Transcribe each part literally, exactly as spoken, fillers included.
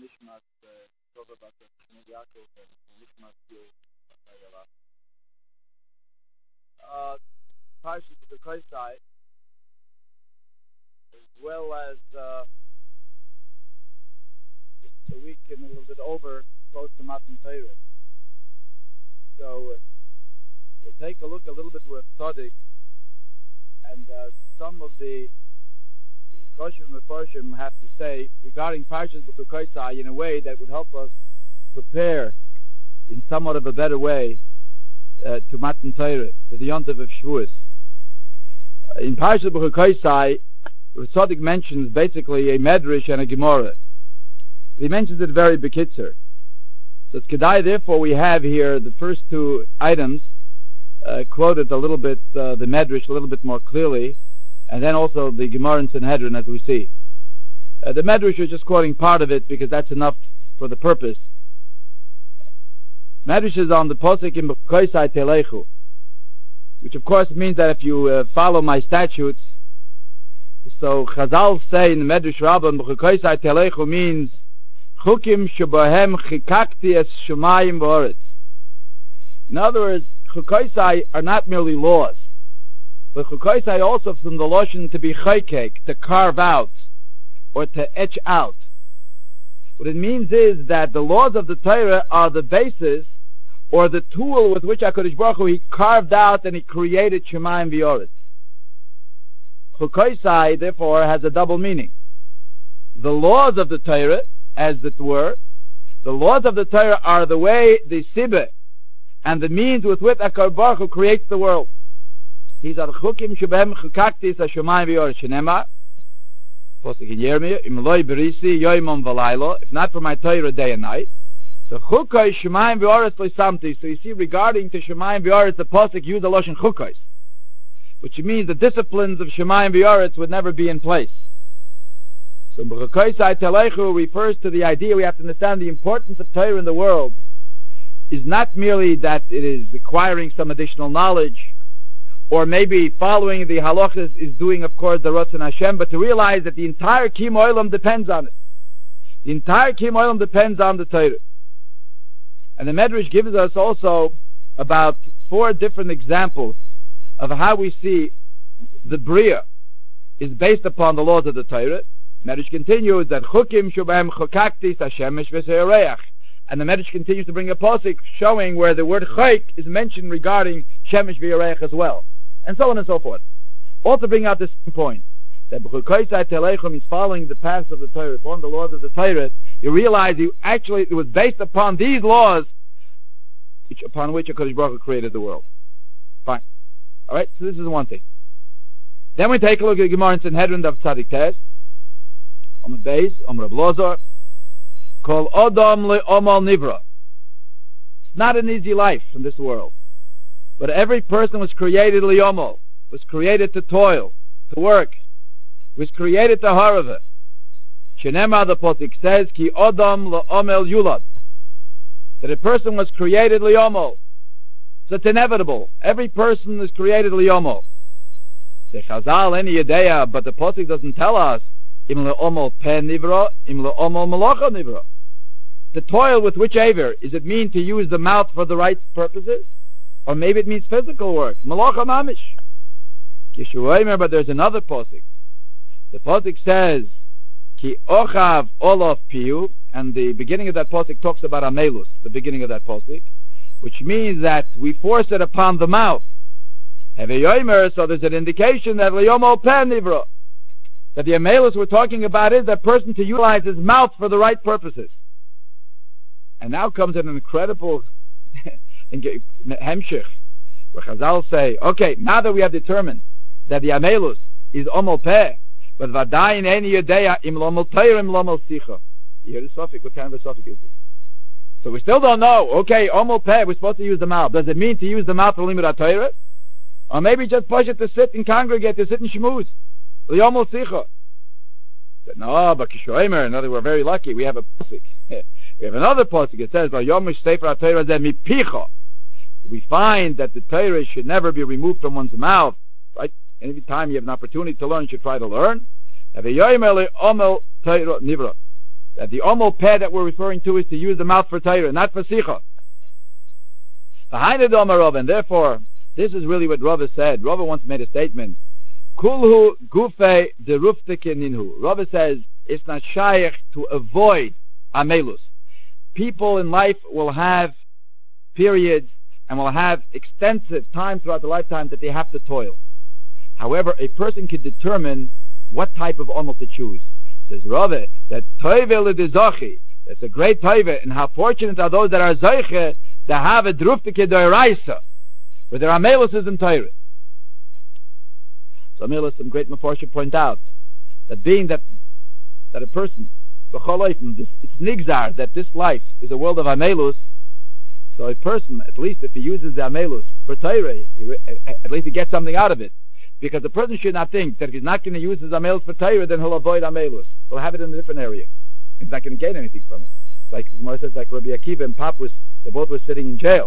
Nishmas Tova Bat Shmuel Yaakov and Nishmas Gil Batayala. Uh, Parshas B'Koisai, as well as uh, the week and a little bit over, close to Matan Torah. So uh, we'll take a look a little bit with Tzaddik and uh, some of the Koshim and Mefarshim have to say regarding Parshas B'Koisai in a way that would help us prepare in somewhat of a better way uh, to Matan Torah, to the Yontav of Shavuos. Uh, in Parshas B'Koisai, Tzaddik mentions basically a Medrash and a Gemara. He mentions it very bekitzer. So it's Kedai, therefore we have here the first two items uh, quoted a little bit, uh, the Medrash a little bit more clearly, and then also the Gemara and Sanhedrin as we see. Uh, the Medrash is just quoting part of it because that's enough for the purpose. Medrash is on the Posek in B'Koisai Telechu, which of course means that if you uh, follow my statutes, so Chazal say in the Medrash Rabbah B'Koisai Telechu means Chukim Shebahem Chikakti Es Shemayim V'Oretz. In other words, Chukoisai are not merely laws, but Chukoisai also from the Lashon to be chaykek, to carve out, or to etch out. What it means is that the laws of the Torah are the basis, or the tool with which HaKadosh Baruch Hu, He carved out and He created Shemayim V'Oretz. Chukoisai, therefore, has a double meaning. The laws of the Torah, as it were, the laws of the Torah are the way, the sibah, and the means with which HaKadosh Baruch Hu creates the world. These are the chukim shebehem chukaktis hashemayim v'yoretz shenema. Posuk in Yirmiyah, im loy berisi yoymon v'laylo. If not for my Torah, day and night. So chukos shemayim v'yoretz loisamti. So you see, regarding to shemayim v'yoretz, the posuk used the lashon chukos, which means the disciplines of shemayim v'yoretz would never be in place. So B'Koisai Telechu refers to the idea we have to understand the importance of Torah in the world is not merely that it is acquiring some additional knowledge, or maybe following the halachas is doing, of course, the Ratzon Hashem, but to realize that the entire Kiyum Olam depends on it. The entire Kiyum Olam depends on the Torah. And the Medrash gives us also about four different examples of how we see the Bria is based upon the laws of the Torah. Medrash continues that Chukim Shubhem Chukaktis Hashemesh V'Seyareach. And the Medrash continues to bring a posik showing where the word Chayk is mentioned regarding Shemesh V'Yareach as well, and so on and so forth. All to bring out this point that B'Koisai Telechu means following the paths of the Torah, following the laws of the Torah. You realize you actually it was based upon these laws, which upon which HaKadosh Baruch Hu created the world. Fine. All right. So this is one thing. Then we take a look at the Gemara in Sanhedrin of Tzadik Tes. On the base, on Reb Lozar, called Odom Le Omal Nivra. It's not an easy life in this world, but every person was created Leomol, was created to toil, to work, was created to harava. Shenema, the Posik says, Ki Odom Le Omel Yulad, that a person was created Leomol. So it's inevitable. Every person is created Leomol. Say Chazal, any idea, but the Posik doesn't tell us Im le'omol pen nivra, im le'omol malacha nivra. The toil with which aver, is it mean to use the mouth for the right purposes? Or maybe it means physical work. Malacha mamish. Kishuaymer, but there's another posik. The posik says, Ki ochav olav piu, and the beginning of that posik talks about amelus, the beginning of that posik, which means that we force it upon the mouth. Heveyoymer, so there's an indication that le'omol pen nivra, that the amelus we're talking about is that person to utilize his mouth for the right purposes. And now comes an incredible hemshich, where Chazal say, okay, now that we have determined that the amelus is omol peh, but vadayin eni yadeya im lomol teir im lomol sicha. You hear the suffix? What kind of a suffix is this? So we still don't know. Okay, omol peh, we're supposed to use the mouth. Does it mean to use the mouth for limud HaTorah? Or maybe just push it to sit and congregate, to sit and shmooze? L'yomol sicha. No, but Kishoimer, in other words, we're very lucky. We have a pasuk. We have another pasuk. It says, "L'yomish sefer haTorah zeh mipicha." We find that the Torah should never be removed from one's mouth. Right? Every time you have an opportunity to learn, you should try to learn. that the omol peh that we're referring to is to use the mouth for Torah, not for sicha. And therefore, this is really what Rava said. Rava once made a statement. Kulhu gufe deruftike ninhu. Rava says it's not shaykh to avoid amelus. People in life will have periods and will have extensive time throughout the lifetime that they have to toil. However, a person can determine what type of omel to choose. Says Rava that toive l'dizachi. That's a great toive, and how fortunate are those that are zeiche to have a druftike doiraisa, where their amelus is in Torah. So Amelus, some great Mefarshim point out that being that that a person, it's nigzar, that this life is a world of Amelus, so a person, at least if he uses the Amelus for Torah, at least he gets something out of it. Because the person should not think that if he's not going to use his Amelus for Torah, then he'll avoid Amelus. He'll have it in a different area. He's not going to gain anything from it. Like Gemara says, like Rabbi Akiva and Pappus, they both were sitting in jail.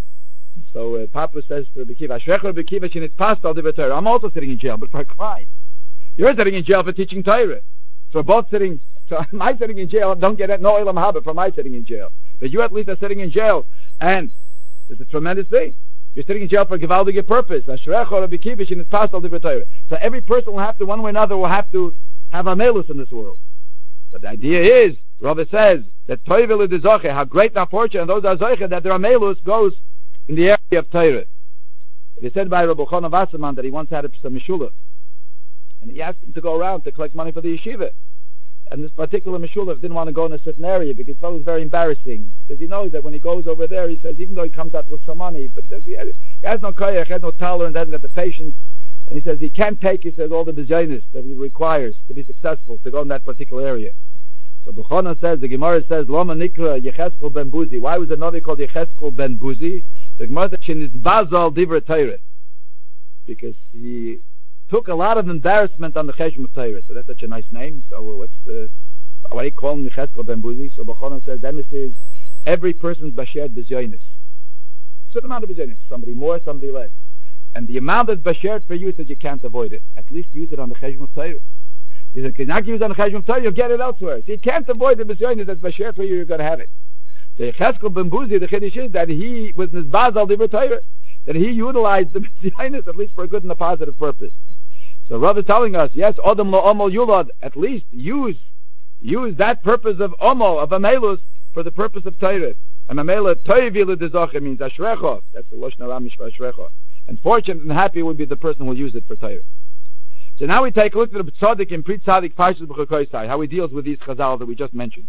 So uh, Papa says to Rabbi Akiva, Ashrecha Rabbi Akiva shenit pasta al divrei Torah. I'm also sitting in jail, but for a crime. You're sitting in jail for teaching Torah. So we're both sitting. So my sitting in jail, don't get no ilam haba for my sitting in jail. But you at least are sitting in jail, and it's a tremendous thing. You're sitting in jail for a gewaldige purpose. Ashrecha Rabbi Akiva shenit pasta al divrei Torah. So every person will have to, one way or another, will have to have amelus in this world. But the idea is, Rava says that toivel l'dizache, how great and fortunate those are zeiche that their amelus goes in the area of Torah. It is said by Rabbi Chana Wasserman that he once had a Meshula, and he asked him to go around to collect money for the yeshiva. And this particular Meshula didn't want to go in a certain area because it was very embarrassing. Because he knows that when he goes over there, he says, even though he comes out with some money, but he says he has, he has no koyach, he has no tolerance, hasn't got the patience. And he says he can't take, he says, all the bezoinus that he requires to be successful to go in that particular area. So Bukhana says, the Gemara says, Loma Nikra Yecheskel ben Buzi. Why was the Navi called Yecheskel ben Buzi? The Gemara says, Shin is Bazal Divrei Torah. Because he took a lot of embarrassment on the Cheshem of Torah. So that's such a nice name. So what's the, why do you call him Yecheskel ben Buzi? So Bukhana says, that is every person's Basher Bezyonis. Certain amount of Bezyonis. Somebody more, somebody less. And the amount that's Basher for you is that you can't avoid it. At least use it on the Cheshem of Torah. He said, if you're not use on the Cheshem of Torah, you'll get it elsewhere. So you can't avoid the Bezyonis that's Basher for you, you're going to have it. The Yecheskel ben Buzi, the Chiddush is that he was Nizbazal Divrei Torah, that he utilized the Bezyonis at least for a good and a positive purpose. So Rav is telling us, yes, Odom lo Omol Yulad, at least use use that purpose of Omol, of Amelus, for the purpose of Torah. And Amela Toivi l'dizache means Ashrecha. That's the Lashon Aramish for Ashrecha. And fortunate and happy would be the person who will use it for Torah. So now we take a look at the Tzaddik and Pri Tzaddik Parshas B'Chukoisai, how he deals with these Chazal that we just mentioned.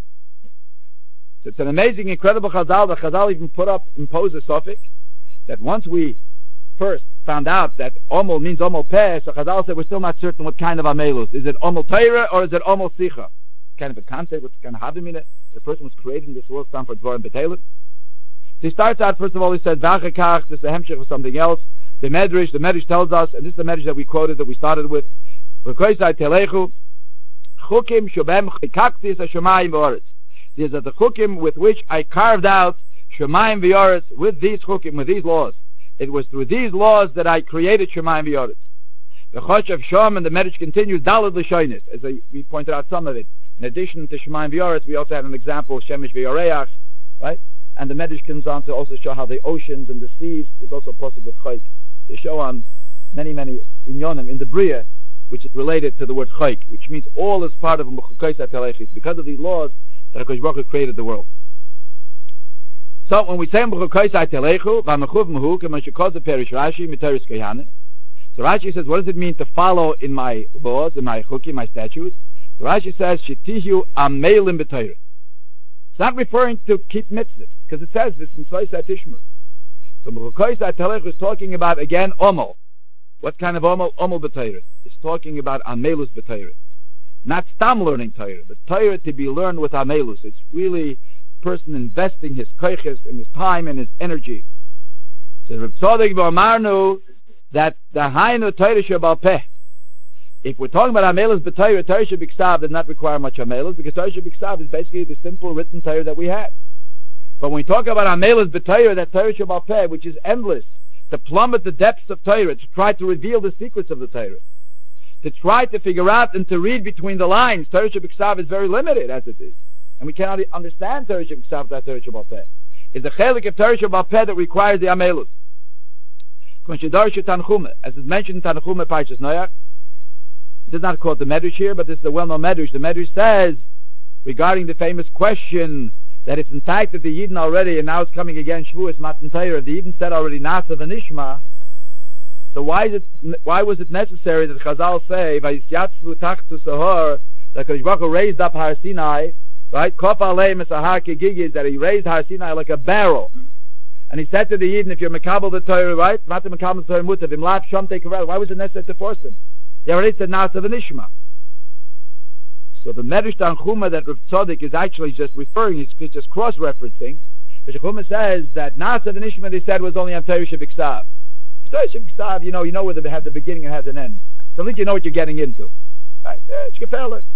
So it's an amazing, incredible Chazal. The Chazal even put up, impose a suffix, that once we first found out that Omol means Omol Peh, so Chazal said we're still not certain what kind of Amelus. Is it Omol Torah or is it Omol Sicha? Kind of a concept, what's kind of having in it. The person was creating this world, time for Dvar and Betelim. So he starts out, first of all, he said, Vachakach, this is a hemshech of something else. The Medrash, the Medrash tells us, and this is the Medrash that we quoted, that we started with, V'koisai telechu, chukim shobem chikakti es ha-shomayim v'oretz. These are the chukim with which I carved out shomayim v'oretz, with these chukim, with these laws. It was through these laws that I created shomayim v'oretz. The Choshev Shom, and the Medrash continues, Dalad l'shoynis, as I, we pointed out some of it. In addition to shomayim v'oretz, we also had an example of shemesh v'yoreach, right? And the Medrash comes on to also show how the oceans and the seas, there's also possible with chayk. They show on many, many inyonim in the Bria, which is related to the word chayk, which means all is part of B'chukoisai telechu. It's because of these laws that HaKadosh Baruch Hu created the world. So when we say B'chukoisai telechu, v'amechuv mehu, k'man shekoz perish Rashi, miteris koyanim. So Rashi says, what does it mean to follow in my laws, in my chukim, my statutes? So Rashi says, shetihu amelim b'Torah. It's not referring to keep mitzvahs, because it says this in Soisat Tishmer. So B'chukoisai telechu is talking about, again, Omol. What kind of Omol? Omol b'Torah. It's talking about Amelus b'Torah. Not stam learning Torah, but Torah to be learned with Amelus. It's really a person investing his koiches and his time and his energy. So Reb Tzadok v'amarnu that the Hainu Torah shebal peh. If we're talking about Amelus b'Torah, Torah shebiksav does not require much Amelus, because Torah shebiksav is basically the simple written Torah that we have. But when we talk about Amelus b'Torah, that Torah shebal peh, which is endless, to plummet the depths of Torah, to try to reveal the secrets of the Torah, to try to figure out and to read between the lines. Torah shebiksav is very limited as it is. and we cannot understand Torah Shebiksav without Torah Shebal Peh. Is the chelik of Torah Shebal Peh that requires the Amelus. As is mentioned in Tanchume Parshas Noach, this is not called the Medrash here, but this is a well-known Medrash. The Medrash says, regarding the famous question, that it's in fact that the Yidden already, and now it's coming again, Shavuos Matan Torah, the Yidden said already Nasa v'Nishma. So why is it? Why was it necessary that Chazal say, Vayisyatzu Tachtu Sahor, that Kadosh Baruch Hu raised up Har Sinai, right? Kof Alei Mesahar Kegigis, that he raised Har Sinai like a barrel. And he said to the Yidden, if you're Mekabel the Torah, right? Mata Mekabel the Torah Mutav, Imlap Shom Teikavel. Why was it necessary to force them? They already said Nasa v'Nishma. So the Medrash Tanchuma that Rav Tzadok is actually just referring, he's just cross-referencing. The Tanchuma says that Nasa v'Nishma, they said, was only on Torah Shebiksav. Torah Shebiksav, you know, you know where they have the beginning and has an end. So at least you know what you're getting into. Right? You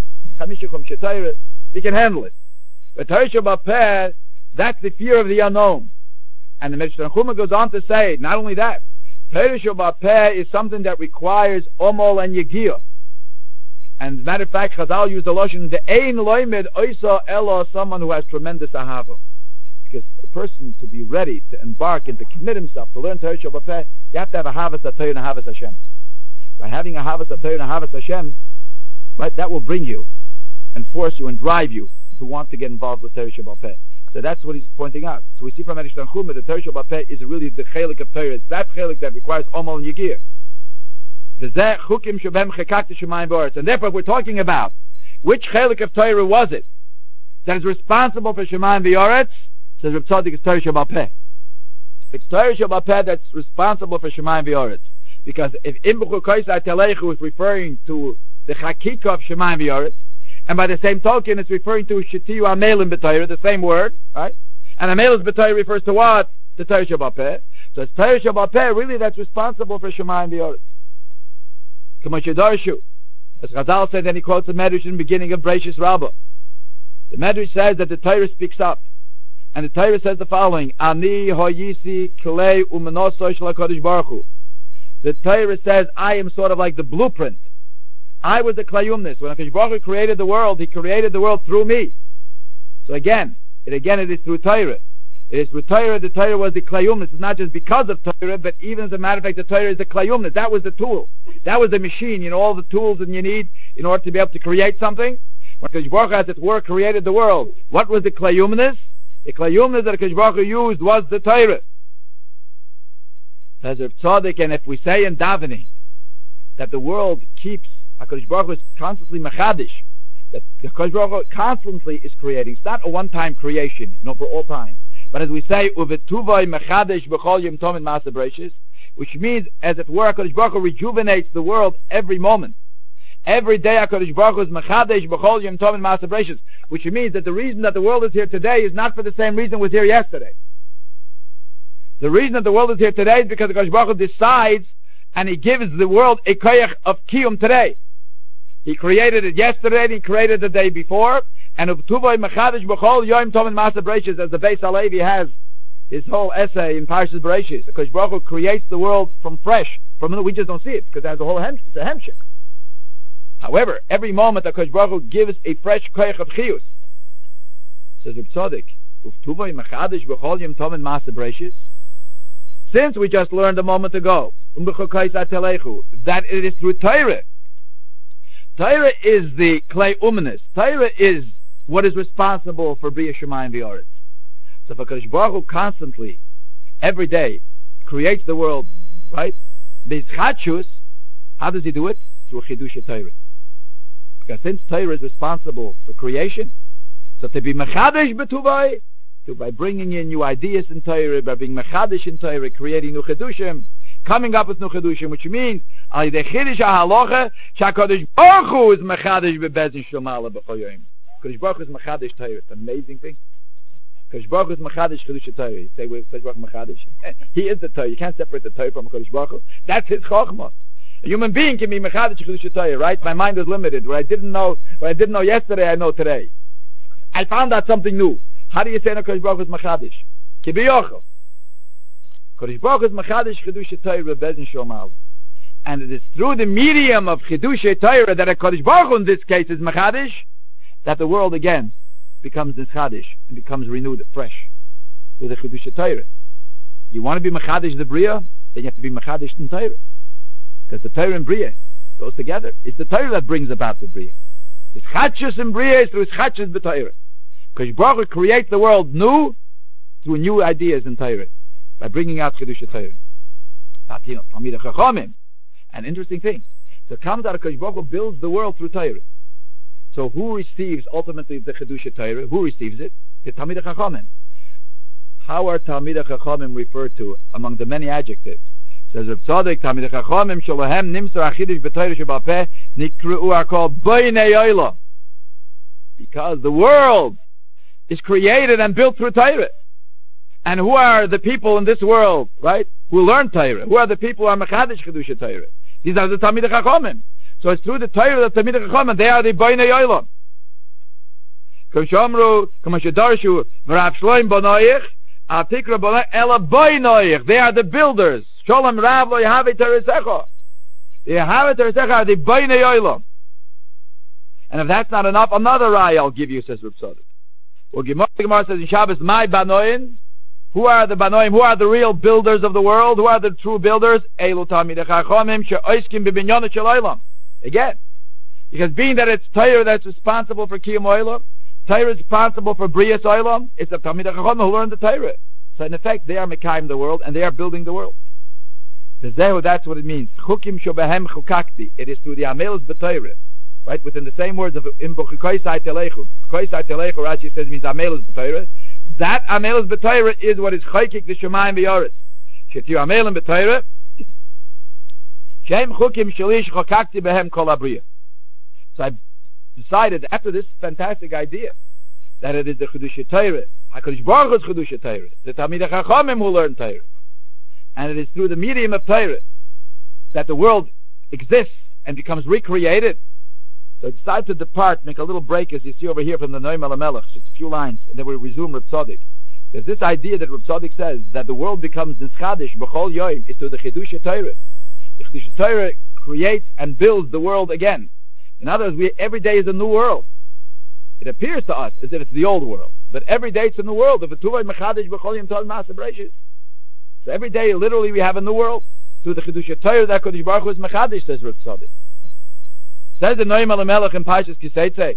can handle it. But Torah Shebal Peh, that's the fear of the unknown. And the Medrash Tanchuma goes on to say, not only that, Torah Shebal Peh is something that requires Omol and Yegiyah. And as a matter of fact, Chazal used the lotion, the Ein Loimed Oisa Elo, someone who has tremendous ahava. Because a person to be ready to embark and to commit himself to learn Torah Shebal Peh, you have to have a Havas HaTorah and a Havas Hashem. By having a Havas HaTorah and a Havas Hashem, right, that will bring you and force you and drive you to want to get involved with Torah Shebal Peh. So that's what he's pointing out. So we see from Medrash Tanchuma that Torah Shebal Peh is really the chelik of Torah. It's that chelik that requires Omol and Yegiyah. And therefore we're talking about which chelik of Torah was it that is responsible for Shemayim v'Yoretz. Says Reb Tzadok, it's Torah Shebal Peh. It's Torah Shebal Peh that's responsible for Shemayim v'Yoretz. Because if Imbuchu Koisai Telechu is referring to the Chakika of Shemayim v'Yoretz, and by the same token it's referring to Shetiyu Amelim b'Torah, the same word, right? And Amelim b'Torah refers to what? To Torah Shebal Peh. So it's Torah Shebal Peh really that's responsible for Shemayim v'Yoretz. As Chazal said, then he quotes the Medrash in the beginning of Breishis Rabbah. The Medrash says that the Torah speaks up. And the Torah says the following: Ani hoyisi klei umenoso shel HaKadosh Baruch Hu. The Torah says, I am sort of like the blueprint. I was the klayumnis. When HaKadosh Baruch Hu created the world, He created the world through me. So again, it again it is through Torah. It is through Torah. The Torah was the klayumnis. It's not just because of Torah, but even as a matter of fact, the Torah is the klayumnis. That was the tool. That was the machine. You know, all the tools that you need in order to be able to create something. When HaKadosh Baruch Hu, as it were, created the world, what was the klayumnis? The klayumnis that HaKadosh Baruch Hu used was the Torah. As Rav Tzadok, and if we say in davening that the world keeps, HaKadosh Baruch Hu is constantly mechadish, that HaKadosh Baruch Hu constantly is creating. It's not a one-time creation, you know, for all time. But as we say, uvetuvay mechadish b'chol yom tov ma'aseh bereishis, which means, as it were, HaKadosh Baruch Hu rejuvenates the world every moment. Every day HaKadosh Baruch Hu is mechadish b'chol yom tov ma'aseh bereishis, which means that the reason that the world is here today is not for the same reason it was here yesterday. The reason that the world is here today is because HaKadosh Baruch Hu decides and He gives the world a koyach of kiyum today. He created it yesterday and He created it the day before. And Ubtuvay Mechadish B'chol Yom Tov Ma'aseh Bereishis, as the Beis Halevi has his whole essay in Parshas Bereishis, because Baruch Hu creates the world from fresh, from we just don't see it because there's a whole hem, it's a hemshik. However, every moment that Baruch Hu gives a fresh koyach of chiyus. Says Reb Tzadok, Ubtuvay Mechadish B'chol Yom Tov Ma'aseh Bereishis. Since we just learned a moment ago that it is through Torah. Torah is the klei umanis. Torah is what is responsible for Bria Shemayim v'Yoretz. So if HaKadosh Baruch Hu constantly, every day, creates the world, right? B'izchadshus, how does He do it? Through Chidush Torah. Because since Torah is responsible for creation, so to be mechadesh b'tuvay, to by bringing in new ideas in Torah, by being mechadesh in Torah, creating new chedushim, coming up with new chedushim, which means al yedei chidush halacha shakadosh Baruch Hu is mechadesh bebezin shomala b'choyim. Kadosh Baruch Hu is mechadesh Torah. It's an amazing thing. Kadosh Baruch Hu is mechadesh chedush Torah. You say, "Well, Kadosh Baruch Hu mechadesh." He is the Torah. You can't separate the Torah from Kadosh Baruch Hu. That's His chokhmah. A human being can be mechadesh chedush Torah, right? My mind is limited. What I didn't know, what I didn't know yesterday, I know today. I found out something new. How do you say no Kadosh Baruch Hu is mechadish? Ki biyochel. Kadosh Baruch Hu is mechadish chidusha Torah bezin shomal. And it is through the medium of chidusha Torah that a Kadosh Baruch Hu in this case is mechadish, that the world again becomes nischadish and becomes renewed, fresh, with the Chidusha Torah. You want to be Mechadish the Bria, then you have to be Mechadish in Torah. Because the Torah and Bria goes together. It's the Torah that brings about the Bria. It's Chachus and Bria is through Chachus b'Torah. Because Baruch Hu creates the world new through new ideas in Torah, by bringing out Chidusha Torah. An interesting thing. So it comes out of Baruch Hu builds the world through Torah. So who receives ultimately the Chidusha Torah? Who receives it? The Talmidei Chachamim. How are Talmidei Chachamim referred to among the many adjectives? It says Reb Tzadok, Talmidei Chachamim shalahem nimsar achidush b'Torah sheba'peh nikru'u are called Bnei Olam, because the world is created and built through Torah. And who are the people in this world, right, who learn Torah? Who are the people who are Mechadish Chidusha Torah? These are the Talmidei Chachamim. So it's through the Torah that Talmidei Chachamim, they are the Bnei Olam. K'mshamru, k'mashedarshu, v'Rav Shloim Bonoich, Atikra Bonoich, Ela Bonoich. They are the builders. Shalom Rav lo Yehaveh Teresecha. The Yehaveh Teresecha are the Bnei Olam. And if that's not enough, another raya I'll give you, says Reb Tzadok. Well, Gemara says in Shabbos, my Banoim. Who are the Banoim? Who are the real builders of the world? Who are the true builders? Eilu Talmidei Chachamim she'oiskim b'binyanos shel olam. Again, because being that it's Torah that's responsible for Kiyum Olam, Torah is responsible for Brias Olam, it's the Talmidei Chachamim who learn the Torah. So in effect, they are Mekayim the world, and they are building the world. That's what it means. Chukim shobehem chukakti. It is through the Amelos b'Torah. Right, within the same words of Imbo Koisai Telechu. Koisai Telechu, Rashi says, means Amelos b'Torah. That Amelos b'Torah is what is Chaykik the Shemayim b'Yoretz. Shetiu Amelim b'Torah. Shem Chukim Shalish Chokakti Behem Kol Abriya. So I decided, after this fantastic idea, that it is the Chidusha Torah, HaKadosh Baruch Hu's Chidusha Torah, the Talmidei Chachamim who learn Torah. And it is through the medium of Torah that the world exists and becomes recreated. So I decided to depart, make a little break, as you see over here from the Noam Elamelech, just a few lines, and then we resume Reb Tzadok. There's this idea that Reb Tzadok says that the world becomes nischadish b'chol yoyim is through the Chidusha Torah. The Chidusha Torah creates and builds the world again. In other words, we, every day is a new world. It appears to us as if it's the old world, but every day it's a new world. If it's mechadish b'chol yom tov ma'aseh bereishis, so every day, literally, we have a new world through the Chidusha Torah that Kodesh Baruch Hu is mechadish, says Reb Tzadok. Says the Noam Elamelech in Parshas Kiseitze.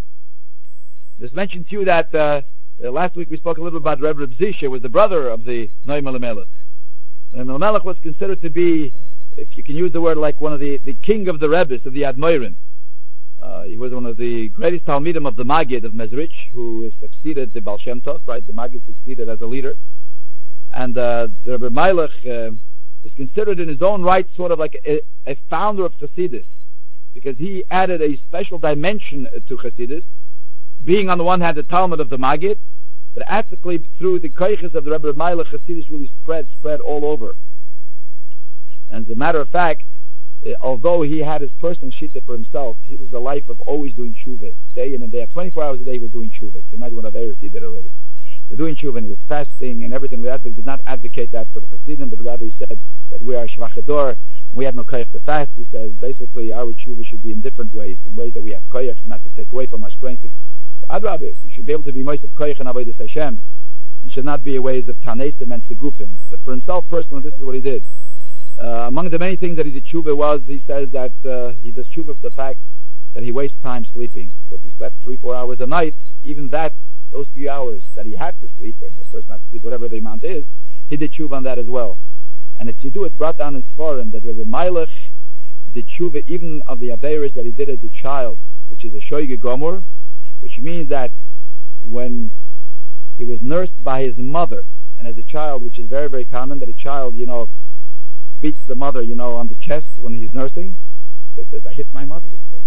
Just mentioned to you that uh, uh, last week we spoke a little about Reb Reb Zisha, was the brother of the Noam Elamelech. Noam Elamelech was considered to be, if you can use the word, like one of the, the king of the Rebbes, of the Admoirim. Uh, he was one of the greatest Talmidim of the Magid of Mezrich, who succeeded the Baal Shem Tov, right? The Magid succeeded as a leader. And uh, the Rebbe Melech uh, is considered in his own right sort of like a, a founder of Chassidus, because he added a special dimension to Chassidus, being on the one hand the Talmud of the Magid, but actually through the koiches of the Rebbe Melech, Chassidus really spread, spread all over. And as a matter of fact, uh, although he had his personal shita for himself, he was a life of always doing tshuva, day in and day out, twenty-four hours a day he was doing tshuva. Can you imagine what Averis he did already? So doing tshuva, and he was fasting and everything like that, but he did not advocate that for the Chassidim, but rather he said that we are shvachador, and we have no koyach to fast. He says basically our tshuva should be in different ways, in ways that we have koyach, not to take away from our strength. Adrabah, we should be able to be most of koyach and avodas Hashem. It should not be ways of tanesim and segufim. But for himself personally, this is what he did. Uh, among the many things that he did tshuva was, he says that uh, he does tshuva for the fact that he wastes time sleeping. So if he slept three, four hours a night, even that, those few hours that he had to sleep, or the person had to sleep, whatever the amount is, he did tshuva on that as well. And if you do, it's brought down in Sfarim that Rebbe Melech did tshuva even of the averos that he did as a child, which is a shoyge gomor, which means that when he was nursed by his mother, and as a child, which is very, very common, that a child, you know, beats the mother, you know, on the chest when he's nursing. So he says, I hit my mother. He says,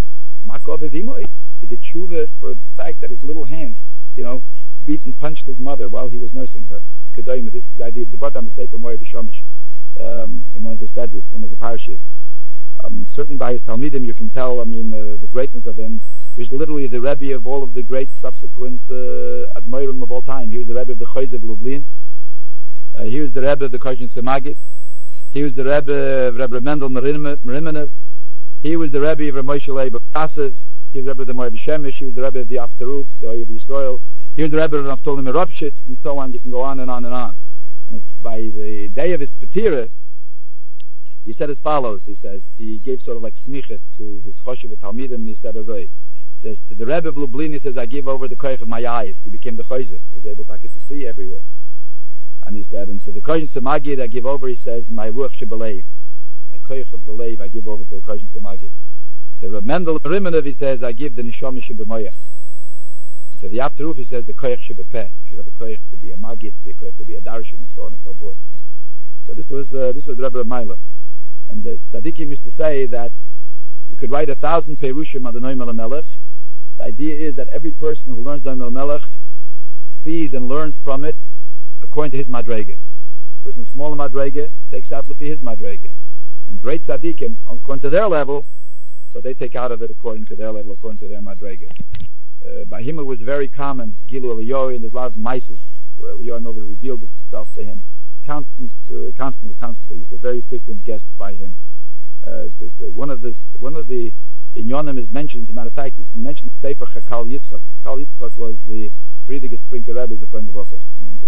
he did tshuva for the fact that his little hands, you know, beat and punched his mother while he was nursing her. Kedayim, this is the idea. It's about on the Sefer Moed B'Shomish, um in one of the Sedrus, one of the parashas. Um, certainly by his Talmidim, you can tell, I mean, uh, the greatness of him. He's literally the Rebbe of all of the great subsequent uh, Admoirim of all time. He was the Rebbe of the Chayz of Lublin. Uh, he was the Rebbe of the Koshin Semagid. He was the Rebbe of Rebbe Mendel Merimenev. He was the Rebbe of Moshe Leib of Kassev. Here's the Rebbe of the Moav Shemesh. Here's the Rebbe of the Afteruf, the Oyev Yisrael. Here's the Rebbe of Naftolim Meropshit, and so on. You can go on and on and on. And it's by the day of his Petira, he said as follows. He says, he gave sort of like smichet to his Choshev at Talmidim, and he said, he says, to the Rebbe of Lublin, he says, I give over the koich of my eyes. He became the Choshev, was able to, to see everywhere. And he said, and to the koich of Magid, I give over, he says, my ruach shebelev. My koich of the leiv, I give over to the koich of Magid. To Reb Mendel Rimenov, he says, I give the neshama shebemoyach. To the Afteruf, he says, the koich shebepeh. You should have a koich to be a Magid, to be a koich to be a darshan, and so on and so forth. So this was uh, this was Rebbe of Meiler. And the tzaddikim used to say that you could write a thousand perushim on the Noam HaMelech. The idea is that every person who learns Noam HaMelech sees and learns from it according to his madrege. A person with smaller madrege takes out for his madrege. And great tzaddikim, according to their level, so they take out of it according to their level, according to their madrege. Uh, by him it was very common, Gilu Eliyahu, and there's a lot of mises where Eliyahu Novi revealed itself to him. Constant, uh, constantly, constantly. He's a very frequent guest by him. Uh, so, so one of the one of the inyonim is mentioned. As a matter of fact, it's mentioned in Sefer Chakal Yitzchak. Chakal Yitzchak was the Friedrich Sprinker Rebbe, the friend of Rocha.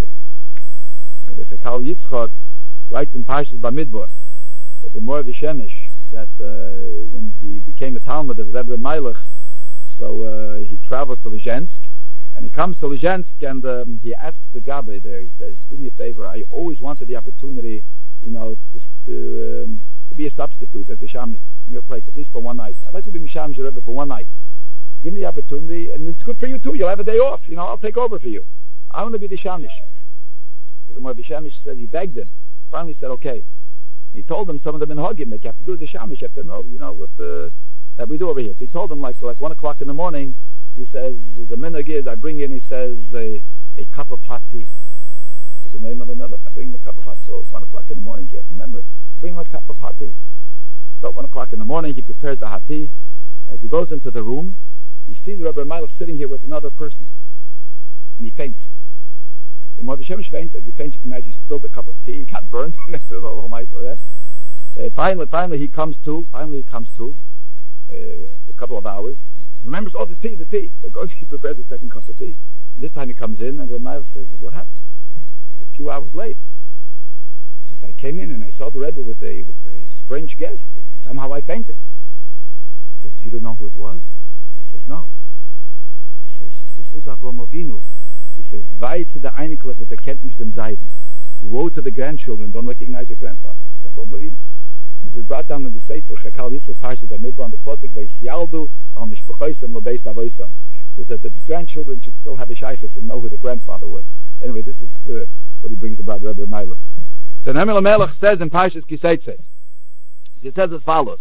The Chakal Yitzchak writes in Parshas Bamidbar that the Moav Shemesh, that uh, when he became a Talmud of Rebbe Meilech, so uh, he travels to Lizhensk. And he comes to Lizhensk and um, he asks the Gabbai there, he says, do me a favor, I always wanted the opportunity, you know, just to, um, to be a substitute as a shamus in your place, at least for one night. I'd like to be Mishamish Rebbe for one night. Give me the opportunity, and it's good for you too. You'll have a day off. You know, I'll take over for you. I want to be the Shamish. So the Moav Shemesh said, he begged him. Finally said, okay. He told them, some of them in Hagim, that you have to do the Shamish. You have to know, you know, what the, that we do over here. So he told them, like, like one o'clock in the morning, he says, the minhag is, I bring in, he says, a, a cup of hot tea. There's the name of another. I bring him a cup of hot tea. So one o'clock in the morning, you have to remember, bring him a cup of hot tea. So one o'clock in the morning, he prepares the hot tea. As he goes into the room, he sees Rabbi Meilech sitting here with another person. And he faints. The Moav Shemesh faints. As he faints, you can imagine he spilled a cup of tea, he got burned. uh, finally, finally, he comes to. Finally, he comes to. Uh, after a couple of hours. He remembers, oh, the tea, the tea. So goes, he prepares a second cup of tea. And this time he comes in, and the Meilech says, what happened? He's a few hours late. He says, I came in and I saw the Rebbe with a with a strange guest. And somehow I fainted. He says, you don't know who it was? He says, no. He says, this was Avraham Avinu. He says, Vai to the Einiklech with the kennt nicht dem Seiden. Woe to the grandchildren, don't recognize your grandfather. This is Avraham Avinu. This is brought down in the Sefer Chakal Yitzchak Parshas Bamidbar on the pasuk Vayisjaldu al mishpachosim lebeis avosim. Says that the grandchildren should still have a shaychus and know who the grandfather was. Anyway, this is uh, what he brings about Rebbe Meilech. So Noam HaMelech says in Parshas Kiseitze, it says as follows: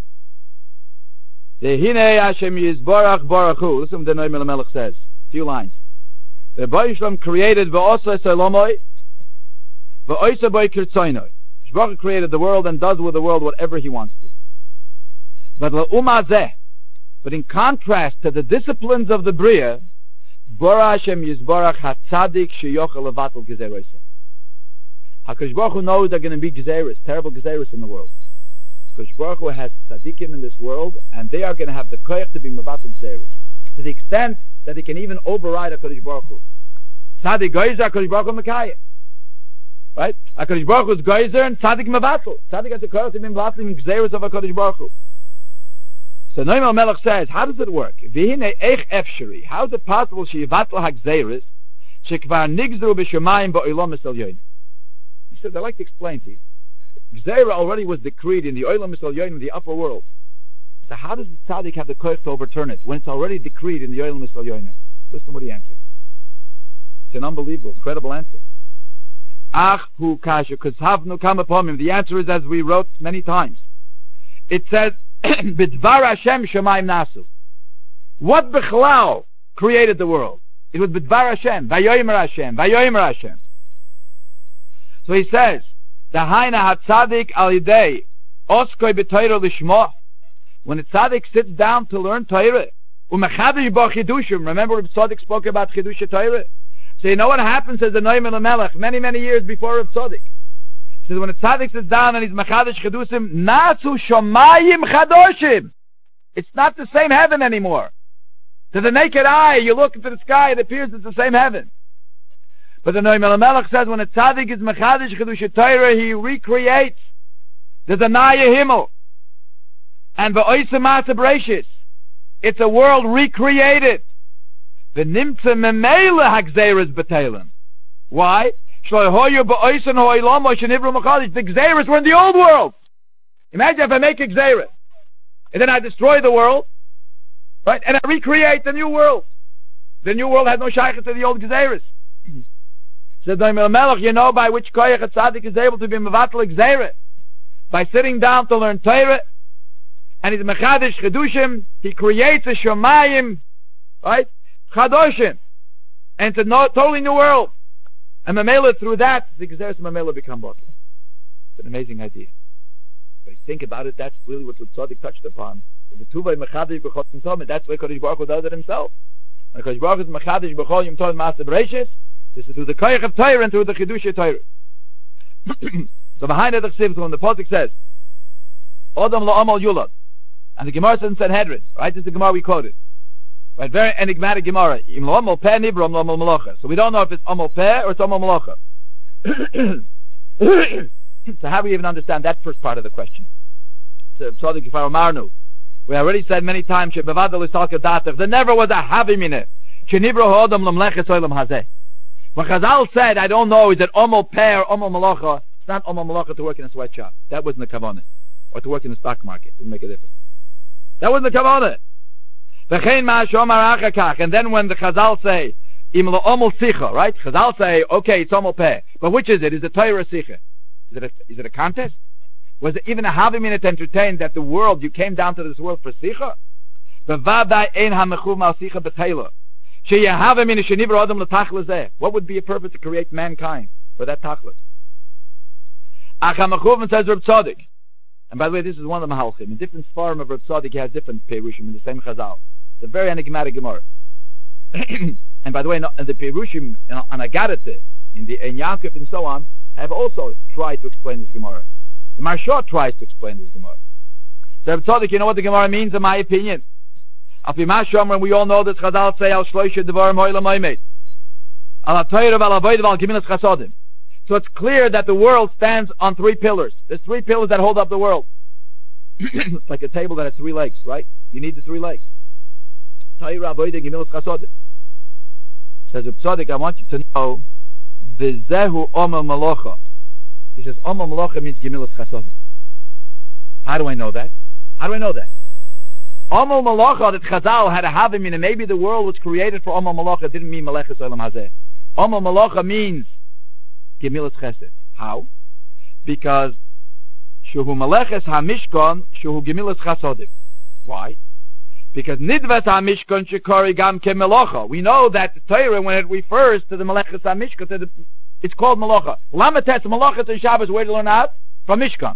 Hine Hashem Yisborach Baruchu. Listen what the Noam HaMelech says. A few lines. The Baruch Shalom created v'osa esolomoi v'osa boi kirtzoinoi. Baruch created the world and does with the world whatever he wants to. But la'umazeh, but in contrast to the disciplines of the Bria, Bara Hashem Yisbarach HaTzadik sheyochel levatel gezeros. HaKadosh Baruch Hu knows there are going to be gezeros, terrible gezeros in the world. HaKadosh Baruch Hu has tzadikim in this world, and they are going to have the koyach to be mevatel gezeros, to the extent that they can even override HaKadosh Baruch Hu. Tzadik goyzer, HaKadosh Baruch Hu mekayeh. Right? HaKadosh Baruch Hu is Geyser and Tzadik Mevatel. Tzadik has the Koyach to be Mevatel in Gzeiros of HaKadosh Baruch Hu. So Noam HaMelech says, how does it work? V'hine eich efsheri. How is it possible she Yivatel HaGzeiros shekvar nigzru b'shemayim ba'olam esel. He says, I like to explain to you. Gzeira already was decreed in the olam esel yoin, in the upper world. So how does the Tzadik have the Koyach to overturn it when it's already decreed in the olam esel yoin? Listen to what he answered. It's an unbelievable, credible answer. Ach hu kasha, because havnu come upon him. The answer is as we wrote many times. It says, Bidvar Hashem Shemayim Nasu. What Bechlal created the world? It was Bidvar Hashem, Vayoymer Hashem, Vayoymer Hashem. So he says, the Haina HaTzadik Al Yidei Oskoi B'Torah Lishmo. When the Tzadik sits down to learn Torah, U'Mechader Yibor Chidushim. Remember when Tzadik spoke about Chidush Torah? So you know what happens, says the Noam HaMelech, many, many years before Rav Tzaddik. He says when the Tzaddik sits down and he's Mechadish Chedusim, Nasu Shomayim Chadoshim. It's not the same heaven anymore. To the naked eye, you look into the sky, it appears it's the same heaven. But the Noam Melech says when a tzaddik is mechadish chedusha Torah, he recreates the Danaya Himmel. And v'oisem ma'aseh bereishis, it's a world recreated. The nimtza memele hagzeres b'teilim. Why? Shloihoyu b'oisen ho'ilam ha'shenivru mechadish. The gzeres were in the old world. Imagine if I make a gzeres, and then I destroy the world, right? And I recreate the new world. The new world has no shaykhs to the old gzeres. Said the Melech, you know by which koyach a tzaddik is able to be mevatel gzeres? By sitting down to learn Torah, and he's mechadish chedushim, he creates a shomayim, right? Chadoshim, and it's a no, totally new world. And Mamela, through that, the Gezeres of Mamela become bottle. It's an amazing idea. But if you think about it, that's really what the Tzaddik touched upon. The Tuvay Mechadish B'chol Yom Tov, that's why Kodesh Baruch Hu does it himself. When Kodesh Baruch Hu is Mechadish B'chol Yom Tov Ma'aseh Bereishis, this is through the Koyach of Torah and through the Chidusha Torah. So behind it, when the Pasuk says, Odom lo Amal Yulad, and the Gemara says in Sanhedrin, right? This is the Gemara we quoted. Right, very enigmatic Gemara. So we don't know if it's Amol Peh or it's Amol Malacha. So how do we even understand that first part of the question? So, we already said many times there never was a Havimine. When Chazal said, I don't know, is it Amol Peh or Amol Malacha? It's not Amol Malacha to work in a sweatshop. That wasn't the Kavanah. Or to work in the stock market. Didn't make a difference. That wasn't the Kavanah. And then when the Chazal say, right? Chazal say, okay, it's Omol Peh. But which is it? Is it Torah Sicha? Is it a, is it a contest? Was it even a Havimina to entertain that the world, you came down to this world for Sicha? What would be a purpose to create mankind for that Tachlis? Says Reb Tzaddik. And by the way, this is one of the Mahalchim. In different form of Reb Tzaddik, he has different Perushim in the same Chazal. It's a very enigmatic Gemara. And by the way, in the Perushim on Agarete, in the in Yaakov and so on, have also tried to explain this Gemara. The Maharsha tries to explain this Gemara. So Reb Tzaddik, you know what the Gemara means, in my opinion? Afi Mashom, when we all know that Chazal say, Al Shloisha Devarim Ho'ila Moimed. Al HaTorah Val Avodah Val Gemilas Chasodim. So it's clear that the world stands on three pillars. There's three pillars that hold up the world. It's like a table that has three legs, right? You need the three legs. Torah, Avodah, Gemilas Chasodim. Says Reb Tzaddik, I want you to know, V'zehu Omel Malacha. He says, Omel Malacha means Gemilas Chasodim. How do I know that? How do I know that? Omel Malacha, that Chazal had a Havim, and maybe the world was created for Omel Malacha. It didn't mean Melechus Olam Hazeh. Omel Malacha means Gemilas Chesed. How? Because Shuhu Meleches HaMishkan, Shuhu Gemilas Chasodim. Why? Because Nidvet HaMishkan Shekori Gam Ke Melacha. We know that the Torah, when it refers to the Meleches HaMishkan, to the, it's called Melacha. Lamates Melachas and Shabbos, where to learn out? From Mishkan.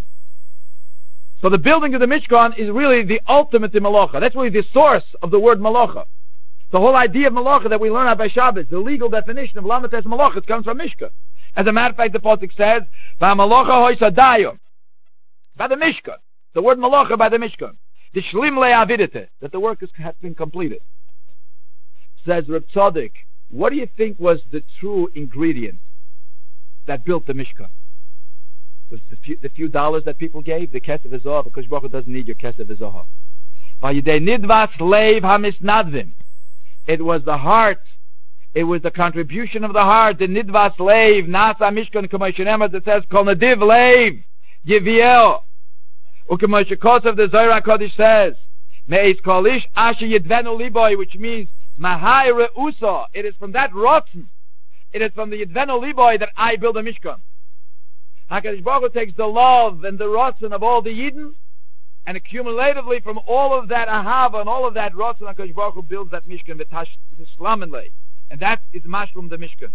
So the building of the Mishkan is really the ultimate in Melacha. That's really the source of the word Melacha. The whole idea of Melacha that we learn out by Shabbos, the legal definition of Lamates Melachas comes from Mishkan. As a matter of fact, the Pasuk says, "Va'malacha hoisadayim," by the Mishkan. The word Malacha by the Mishkan. The Shlim le'avidete, that the work has been completed. Says Reb Tzaddik, what do you think was the true ingredient that built the Mishkan? Was the few, the few dollars that people gave, the kesef v'zohav, because Baruch Hu doesn't need your kesef v'zohav. V'yidei nidvas leiv hamisnadvim. It was the heart. It was the contribution of the heart. The nidvas leiv nasa mishkan k'moshenemer that says kol nadiv leiv yiviel. Uk'moshe of the Zohar HaKadosh says me'ez kolish asher yidvenu liboy, which means mahai reusa. It is from that rotten. It is from the yidvenu liboy that I build a mishkan. HaKadosh Baruch Hu takes the love and the rotzen of all the Yidden, and accumulatively from all of that ahava and all of that rotzen, HaKadosh Baruch Hu builds that mishkan v'tash v'slaminlei. And that is mashrum the Mishkan.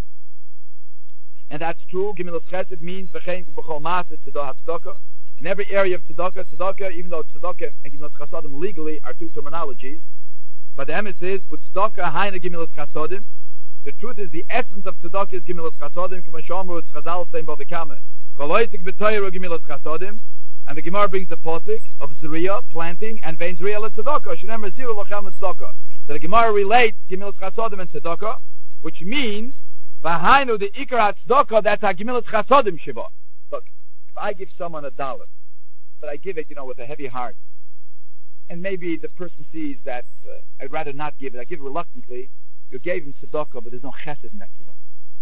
And that's true. Gemilas Chesed means v'chein b'chol ma'aseh tzedakah tzedakah. In every area of tzedakah, tzedakah, even though tzedakah and Gemilas Chasodim legally are two terminologies, but the emes is, but tzedakah haina Gemilas Chasodim. The truth is, the essence of tzedakah is Gemilas Chasodim. K'ma shomru, it's Chazal saying b'avekame. Choloisik b'toyru Gemilas Chasodim. And the Gemara brings the posik of Zriya, planting, and Vein Zriya L'Tzedakah. Shenemar Zira L'Chem L'Tzedakah. So the Gemara relates Gemilas Chasodim and Tzedakah, which means, V'hainu the Ikar HaTzedakah, that's how Gemilas Chasodim Shiva. Look, if I give someone a dollar, but I give it, you know, with a heavy heart, and maybe the person sees that uh, I'd rather not give it, I give it reluctantly, you gave him tzedakah, but there's no chesed in that tzedakah.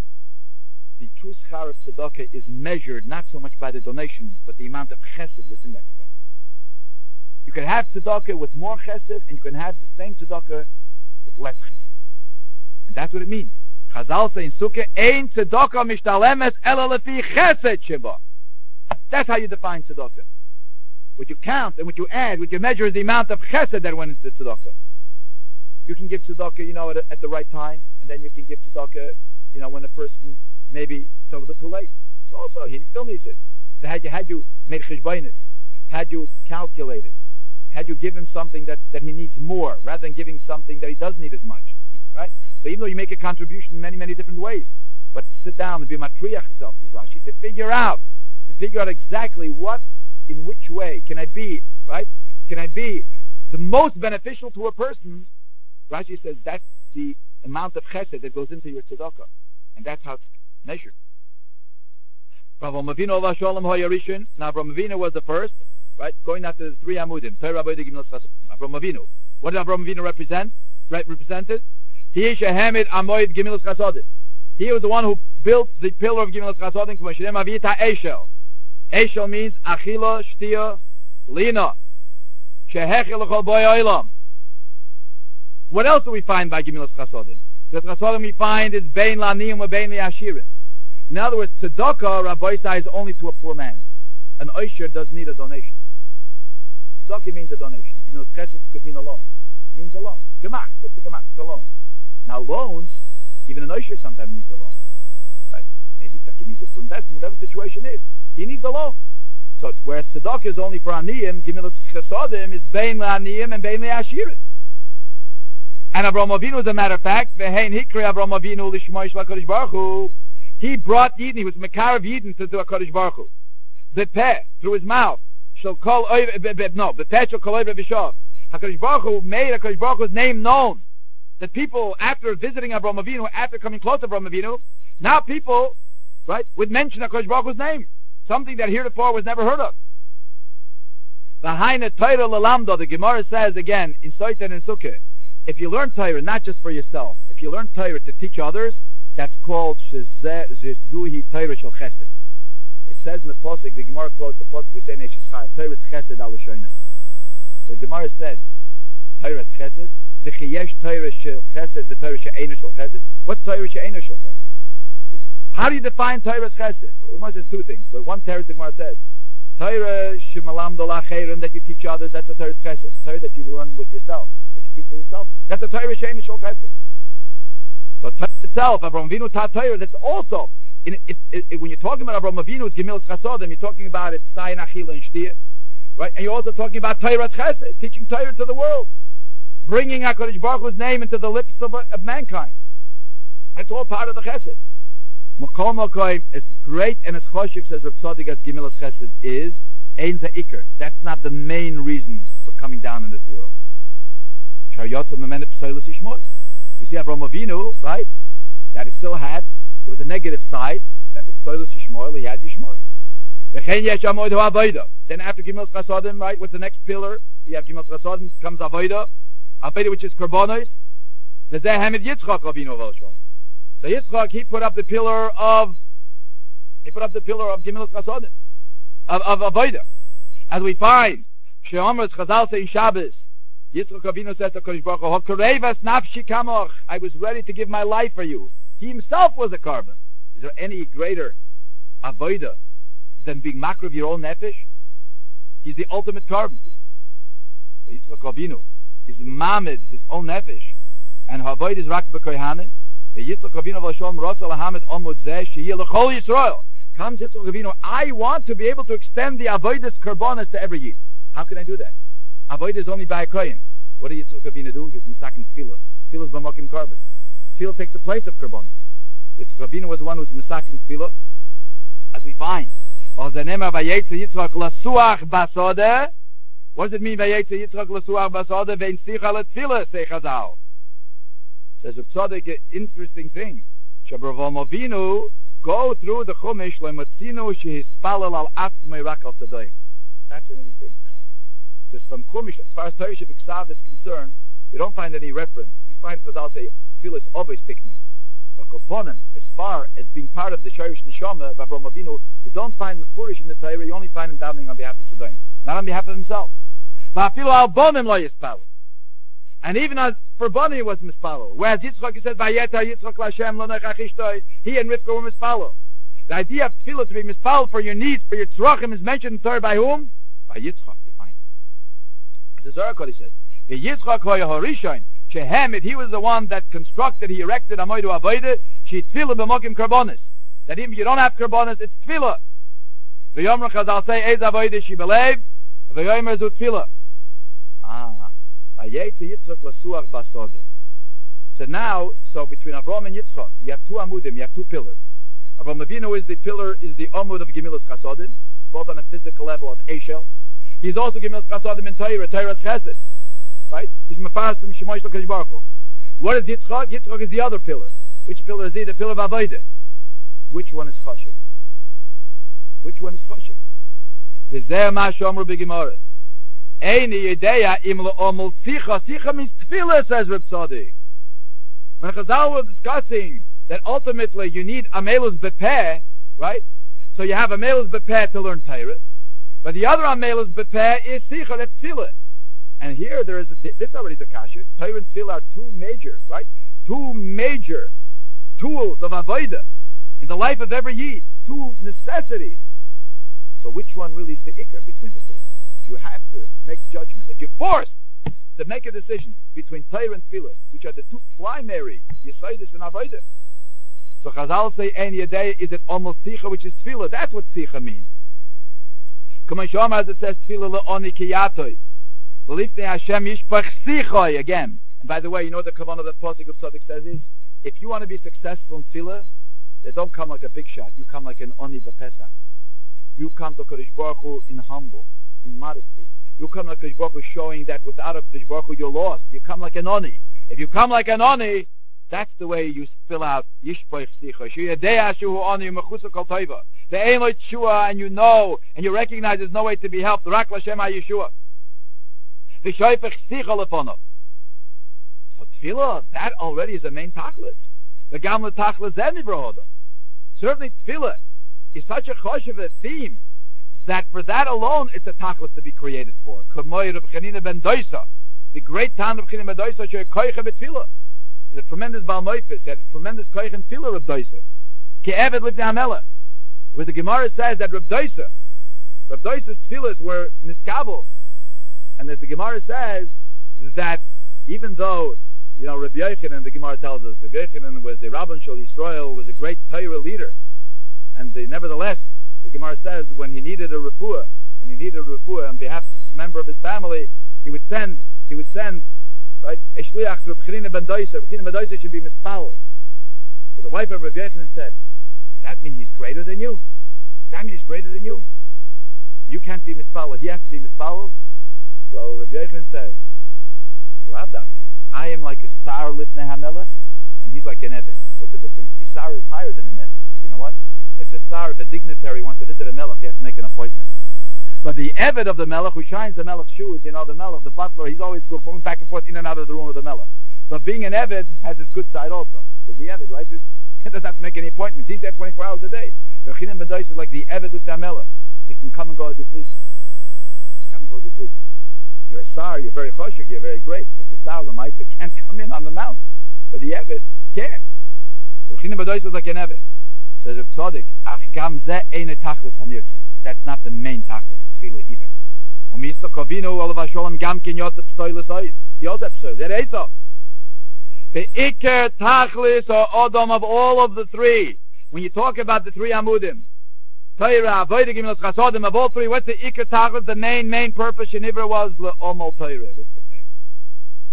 The true schar of tzedakah is measured not so much by the donation, but the amount of chesed within that tzedakah. You can have tzedakah with more chesed, and you can have the same tzedakah with less chesed. And that's what it means. Chazal say in Sukkah, Ein tzedakah mishtalemes ela lefi chesed sheba. That's how you define tzedakah. What you count and what you add, what you measure is the amount of chesed that went into tzedakah. You can give tzedakah, you know, at, at the right time, and then you can give tzedakah, you know, when a person maybe it's a little bit too late. So also, he still needs it. So had you had you made cheshbonis, had you calculated, had you given something that, that he needs more, rather than giving something that he doesn't need as much, right? So even though you make a contribution in many, many different ways, but to sit down and be matriach yourself, says Rashi, to figure out, to figure out exactly what, in which way can I be, right? Can I be the most beneficial to a person? Rashi says that's the amount of chesed that goes into your tzedakah, and that's how it's measured. Avraham Avinu Now Avraham Avinu was the first, right? Going after the three Amudim. Avraham Avinu. What did Avraham Avinu represent? Right, represented? He is Shehamid Amoid Gemilas Chasodim. He was the one who built the pillar of Gemilas Chasodim. Eshel. Eshel means Achila, Shtia, Lina. Shehechel L'chol Boy Olam. What else do we find by Gemilas Chasodim? The Chasodim we find is Bein La'aniyim or Bein Li'ashirim. In other words, tzedakah, Rabbi Isai, is only to a poor man. An oisher does need a donation. Tzedakah means a donation. You know, chesed could mean a loan. It means a loan. Gemach, what's a gemach? It's a loan. Now loans, even an oisher sometimes needs a loan. Right? Maybe he needs it for investment, whatever the situation is. He needs a loan. So whereas tzedakah is only for aniyim, Gemilas Chasodim is Bein La'aniyim and Bein Li'ashirim. And Avraham Avinu, as a matter of fact, Ve'hein Hikri Avraham Avinu Lishmoish LaKadosh Baruch Hu, he brought Yidden, he was Mekarav Yidden to the HaKadosh Baruch Hu. The peh, through his mouth, shall call, no, the peh shall call over Vishav. HaKadosh Baruch Hu made HaKadosh Baruch Hu's name known. That people, after visiting Avraham Avinu, after coming close to Avraham Avinu, now people, right, would mention HaKadosh Baruch Hu's name. Something that heretofore was never heard of. The Haina Torah Lalamdo, the Gemara says again, in Soiten and Sukkah, if you learn Torah, not just for yourself, if you learn Torah to teach others, that's called Shezuhi Torah Shel Chesed. It says in the Pasuk, the Gemara quotes the Pasuk, we say in Eshes Chai, Torah is Chesed al Shoina. The Gemara said, Torah is Chesed, V'chiyesh Torah Shel Chesed, the Torah She'ena Shel Chesed. What's Torah She'ena Shel Chesed? How do you define Torah as Chesed? The Gemara says two things, but one Torah, the Gemara says, Torah Shemalam Dola Chayrim, that you teach others, that's a Torah Chesed. Torah that you learn with yourself, that you keep for yourself, that's a Torah She'ena Shel Chesed. So Torah itself, Avraham Avinu taught Torah, that's also, in, it, it, it, when you're talking about Avraham Avinu, it's Gemilas Chasodim, you're talking about it, Sayin Achila and Shtia, right? And you're also talking about Torah Chesed, teaching Torah to the world, bringing HaKadosh Baruch Hu's name into the lips of, of mankind. That's all part of the Chesed. Mokol Mokoim, as great and as choshev, says Reb Tzaddik, as Gemilas Chesed is, Ein Za'ikr. That's not the main reason for coming down in this world. Shayotza Memenet P'Soilus Yishmol. We see Avraham Avinu, right, that it still had, there was a negative side, that the P'Soilus Yishmol, he had Yishmol. Then after Gemilas Chasodim, right, what's the next pillar? We have Gemilas Chasodim, comes Avodah, Avodah which is Karbonos. So Yitzchak, he put up the pillar of, he put up the pillar of Gemilas Chasodim, of, of Avodah. As we find, She'omers Chazal say in Shabbos, Yitzchak Avinu says to Kodesh Baruch Hu, "Hokarevas nafshi kamoch." I was ready to give my life for you. He himself was a carbon. Is there any greater avodah than being makriv your own nefesh? He's the ultimate carbon. So Yitzchak Avinu is mamed his own nefesh, and avodah is rak b'kohanim. The Yitzchak Avinu v'Shalom rotza lahamed omud zeh sheyeh l'chol Yisrael. Comes Yitzchak Avinu, I want to be able to extend the avodas karbonas to every yid. How can I do that? Avodah is only by a kohen. What did Yitzchak Avinu do? He's misakin tefillah. Tefillah is b'mokim carbon. Tefillah takes the place of karbonos. Yitzchak Avinu was the one who was misakin tefillah, as we find Or the name of Vayetze Yitzchak Lasuach Basode. What does it mean, Vayetze Yitzchak Lasuach Basode? Vein Sicha Letfila, say Chazal. Says a Tzaddik, an interesting thing. Shabravom Avinu go through the Chumash Lemotzinu Shehispalel Al Atzmei Rakal Tadoim. Fascinating thing. Says from Chumash, as far as Torah Shabbat is concerned, you don't find any reference. You find Chazal say Tfilas always Tiknum. But Koponim, as far as being part of the Shirish Neshama of Avram Avinu, you don't find Mefurish in the Torah. You only find him davening on behalf of Sodom, not on behalf of himself. Va'afilu al bonim lo yispalel. And even as for Bani was mispalel, whereas Yitzchak he said, "Vayeta Yitzchak Lashem lo nechach ishtoi," he and Rivka were mispalel. The idea of tefillah to be mispalel for your needs, for your tzrachim, is mentioned in Torah by whom? By Yitzchak. You find. The Zohar Kodesh says, "The Yitzchak hoya horishain." Shehem, he was the one that constructed, he erected Amoidu Avodah, she tefillah b'mokim karbonis. That even if you don't have karbonis, it's tefillah. V'yomra Chazal say, Eiz Avodah she belev, v'yomer zu tefillah. Ah, Vayetze Yitzchak Lasuach Basode. So now, so between Avram and Yitzchak, you have two amudim, you have two pillars. Avram Avinu is the pillar, is the amud of Gemilas Chasodim, both on a physical level of Eshel. He's also Gemilas Chasodim in Torah, Torah Chesed. Right? He's Mefarsim Shemosh L'Kadosh Baruch Hu. What is Yitzchak? Yitzchak is the other pillar. Which pillar is he? The pillar of Avodah. Which one is Choshev? Which one is Choshev? V'zeh ma shomru b'Gemara. Eini yedeya im le'omul sicha. Sicha means tefillah, says Reb Tzaddik. When Chazal was discussing that ultimately you need amelus bepeh, right? So you have amelus bepeh to learn Torah, but the other amelus bepeh is sicha, that's tefillah. And here there is a, this already is a kasha. Torah and tefillah are two major, right? Two major tools of avodah in the life of every yid. Two necessities. So which one really is the ikar between the two? If you have to make judgment, if you're forced to make a decision between Torah and tefillah, which are the two primary yesodis in avodah. So Chazal say, "Ein yedei," is it almost sicha, which is tefillah? That's what sicha means. Come on, Shomar, as it says, tefillah le'oni kiyatoi. Believe the Hashem yishpach sichoi again. And by the way, you know what the kavanah that Pasuk of Tzaddik says is, if you want to be successful in tefillah, they don't come like a big shot. You come like an oni b'pesach. You come to Kodesh Baruch Hu in humble, in modesty. You come like Kodesh Baruch Hu showing that without a Kodesh Baruch Hu you're lost. You come like an oni. If you come like an oni, that's the way you spill out yishpach sichoi. Sheyadei ashu oni mechusa kol toiva. The ein lo tshua, and you know and you recognize there's no way to be helped. Rak l'Shem ha-Yeshua. The shoyfech sicha lefonov. So tefillah, that already is a main tachlis. The gamla tachlis zenivrohoda. Certainly tefillah is such a choshev theme that for that alone it's a tachlis to be created for. K'moy Reb Chanina ben Doisa, the great town of Chanina ben Doisa, she had koich betefillah. He's a tremendous Baal Moifis. He had a tremendous koich in tefillah, Reb Doisa. Ke'eved livnei HaMelech. Where the Gemara says that Reb Doisa, Reb Doisa's tefillahs were niskabel. And as the Gemara says, that even though, you know, Rabbi Yochanan, the Gemara tells us, Rabbi Yochanan was the Rabban Shel Yisrael, was a great Torah leader. And the, nevertheless, the Gemara says, when he needed a refuah, when he needed a refuah on behalf of a member of his family, he would send, he would send, right, a shliach to Reb Chanina ben Doisa. Reb Chanina ben Doisa should be mispalel. So the wife of Rabbi Yochanan said, does that mean he's greater than you? Does that mean he's greater than you? You can't be mispalel, he has to be mispalel. So Rabbi Yochanan says, I am like a star lifnei HaMelech, and he's like an eved. What's the difference? The star is higher than an eved. You know what? If the star, if a dignitary wants to visit a melech, he has to make an appointment. But the eved of the melech, who shines the melech's shoes, you know, the melech, the butler, he's always going back and forth in and out of the room of the melech. So being an eved has its good side also. So the eved, right? He doesn't have to make any appointments. He's there twenty-four hours a day. The Chanina ben Doisa is like the eved lifnei HaMelech. He can come and go as he pleases. Come and go as he pleases. You're a star, you're very choshev, you're very great, but the star Lamaisa can't come in unannounced. But the Eved can. So Chanina ben Doisa was like an Eved. Says Reb Tzaddik, Ach gam zeh eine tachlis hanirtzeh. That's not the main tachlis tefillah either. U'mitzvah kovinu olav hasholem gam kin yosef psoilis oid. Yosef psoilis. That ain't so. The iker tachlis or odom of all of the three. When you talk about the three amudim, Torah, Avodah, Gemilas Chasodim, of all three, what's the Iker Tachlis? The main, main purpose in Ibra was Le'omol Torah. What's the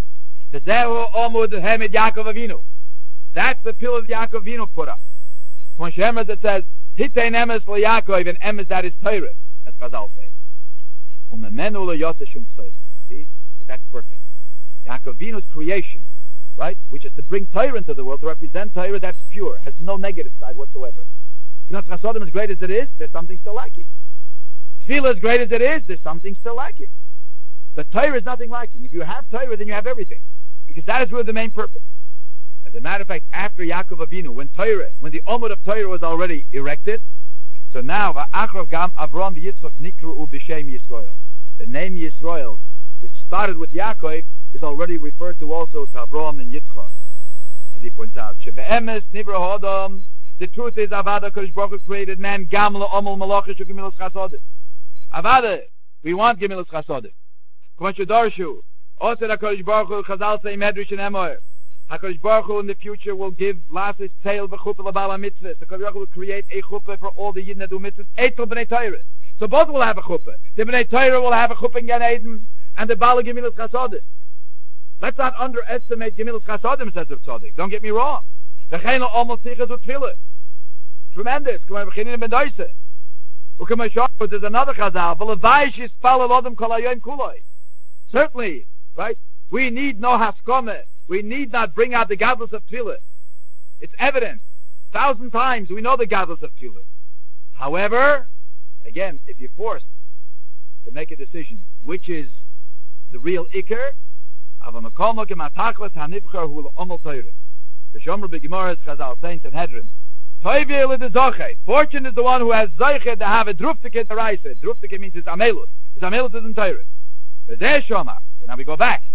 Torah? Tezehu Omud Hemid Yaakov Avinu. That's the pillar of Yaakov Avinu put up. When Shemer that says, Hitein emes l'Yaakov, and emes that is Torah, as Chazal say. Umemenu l'yotze shum tzod. See? That's perfect. Yaakov Avinu's creation, right? Which is to bring Torah into the world, to represent Torah that's pure, has no negative side whatsoever. You know, Chasodim, as great as it is, there's something still lacking. Tefillah, as great as it is, there's something still lacking. The Torah is nothing lacking. If you have Torah, then you have everything. Because that is really the main purpose. As a matter of fact, after Yaakov Avinu, when Torah, when the Omud of Torah was already erected, so now, Va'achrav Gam Avram v'Yitzchak Nikru B'Shem Yisrael. The name Yisrael, which started with Yaakov, is already referred to also to Avram and Yitzchak. As he points out, Shebe'emes Nivra Hodom. The truth is, Avada Kodesh Baruch Hu created man Gamla Omul Malachish Gemilas Chasodim. Avada, we want Gemilas Chasodim. K'mashu Darshu. Also, HaKadosh Baruch Hu Chazal say Medrash and Emor. HaKadosh Baruch Hu in the future will give Lasis Teil V'Chuppah L'Bala Mitzvahs. HaKadosh Baruch Hu will create a chuppah for all the Yidden that do mitzvahs. Eitel B'nai Torah. So both will have a chuppah. The B'nai Torah will have a chuppah in Gan Eden, and the Bala Gemilas Chasodim. Let's not underestimate Gemilas Chasodim, says Rav Tzaddik. Don't get me wrong. V'chein almost sichas u'tfilah. Tremendous. K'may v'chein ben doise. U'k'may shachot, there's another Chazal. V'levayis yispal elodem kol hayoyim kuloi. Certainly, right? We need no haskome. We need not bring out the gadlus of tefillah. It's evident. A thousand times we know the gadlus of tefillah. However, again, if you're forced to make a decision, which is the real ikar, avamakom kematachlas hanivchar hu l'omel Torah. The shomer b'Gemara Chazal saying Sanhedrin, Toivye l'dezoche. Fortune is the one who has zeiche to have a druftike deraisa. Druftike means it's amelus. It's amelus is in Torah. V'zeh shomar. So now we go back.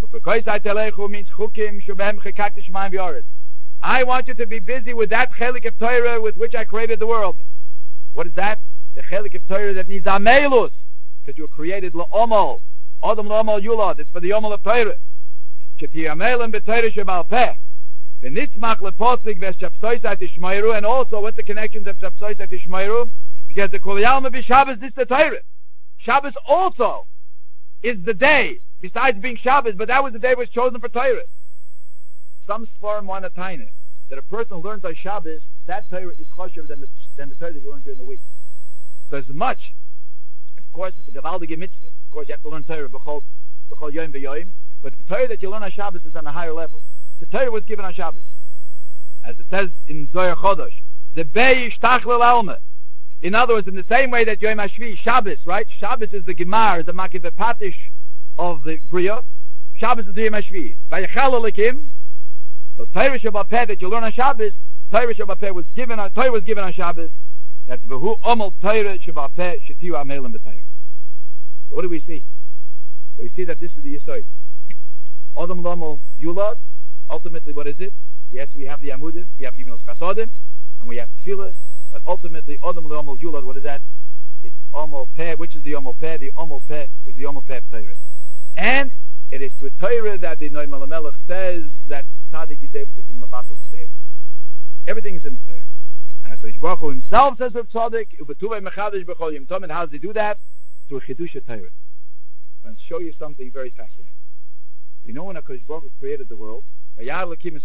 Means chukim shubem chekakti shemaim v'aretz. I want you to be busy with that chelik of Torah with which I created the world. What is that? The chelik of Torah that needs amelus, because you were created la'omol. Adam la'omol yulad. It's for the omol of Torah. Sheti amelim b'Torah shebal peh. V'nitzmach leposik v'shapsoisat ishmeiru. And also, what's the connection to shapsoisat ishmeiru? Because the kol yalma b'Shabbos is the Torah. Shabbos also is the day, besides being Shabbos, but that was the day was chosen for Torah. Some Sfarim want to tie it that a person who learns on Shabbos, that Torah is choshev than the than the Torah that you learn during the week. So as much, of course, it's a gavaldige mitzvah. Of course, you have to learn Torah b'chol b'chol yom v'yom, but the Torah that you learn on Shabbos is on a higher level. The Torah was given on Shabbos, as it says in Zohar Chodosh, the bei ishtachlel alma. In other words, in the same way that Yom HaShvi, Shabbos, right? Shabbos is the Gemar, the Makiv Patish of the Bria. Shabbos is the Yom HaShvi. Vayechal Elikim. So Torah Shabbat Peh that you learn on Shabbos, Torah Shabbat Peh was given on Torah was given on Shabbos. That's V'hu Omel Torah Shabbat Peh Shetiu Amelim B'Torah. So what do we see? So we see that this is the Yesod. Adam Lomel Yulad. Ultimately, what is it? Yes, we have the Amudim, we have Gemilas Chasodim, and we have Tefillah. But ultimately, Adam Omel Yulad, what is that? It's Omel Peh, which is the Omel Peh? The Omel Peh is the Omel Peh of Torah. And it is through Torah that the Noam Melech says that Tzaddik is able to do Mavatal Tzedek. Everything is in Torah. And HaKadosh Baruch Hu himself says with Tzaddik, Ubetuvei Mechadish B'chol Yom Tov, and how does he do that? Through Chidush Torah. I'll show you something very fascinating. You know when HaKadosh Baruch Hu created the world, Rashi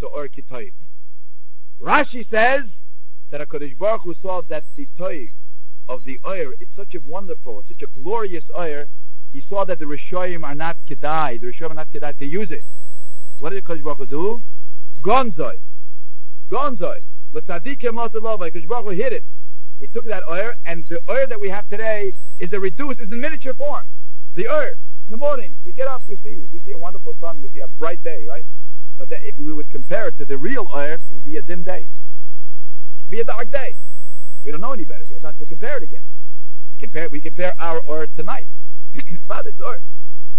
says that HaKadosh Baruch Hu saw that the toy of the oir is such a wonderful, such a glorious oir. He saw that the Rishoyim are not kedai, the Rishoyim are not kedai to use it. What did HaKadosh Baruch Hu do? Gonzoi. Gonzoi. L'tzadikim l'osalova. HaKadosh Baruch Hu hid it. He took that oir, and the oir that we have today is a reduced, is in miniature form. The oir. In the morning, we get up, we see, we see a wonderful sun, we see a bright day, right? But that, if we would compare it to the real oir, it would be a dim day. Be a dark day. We don't know any better. We have not to compare it again. We compare, we compare our or tonight. Father, it's or.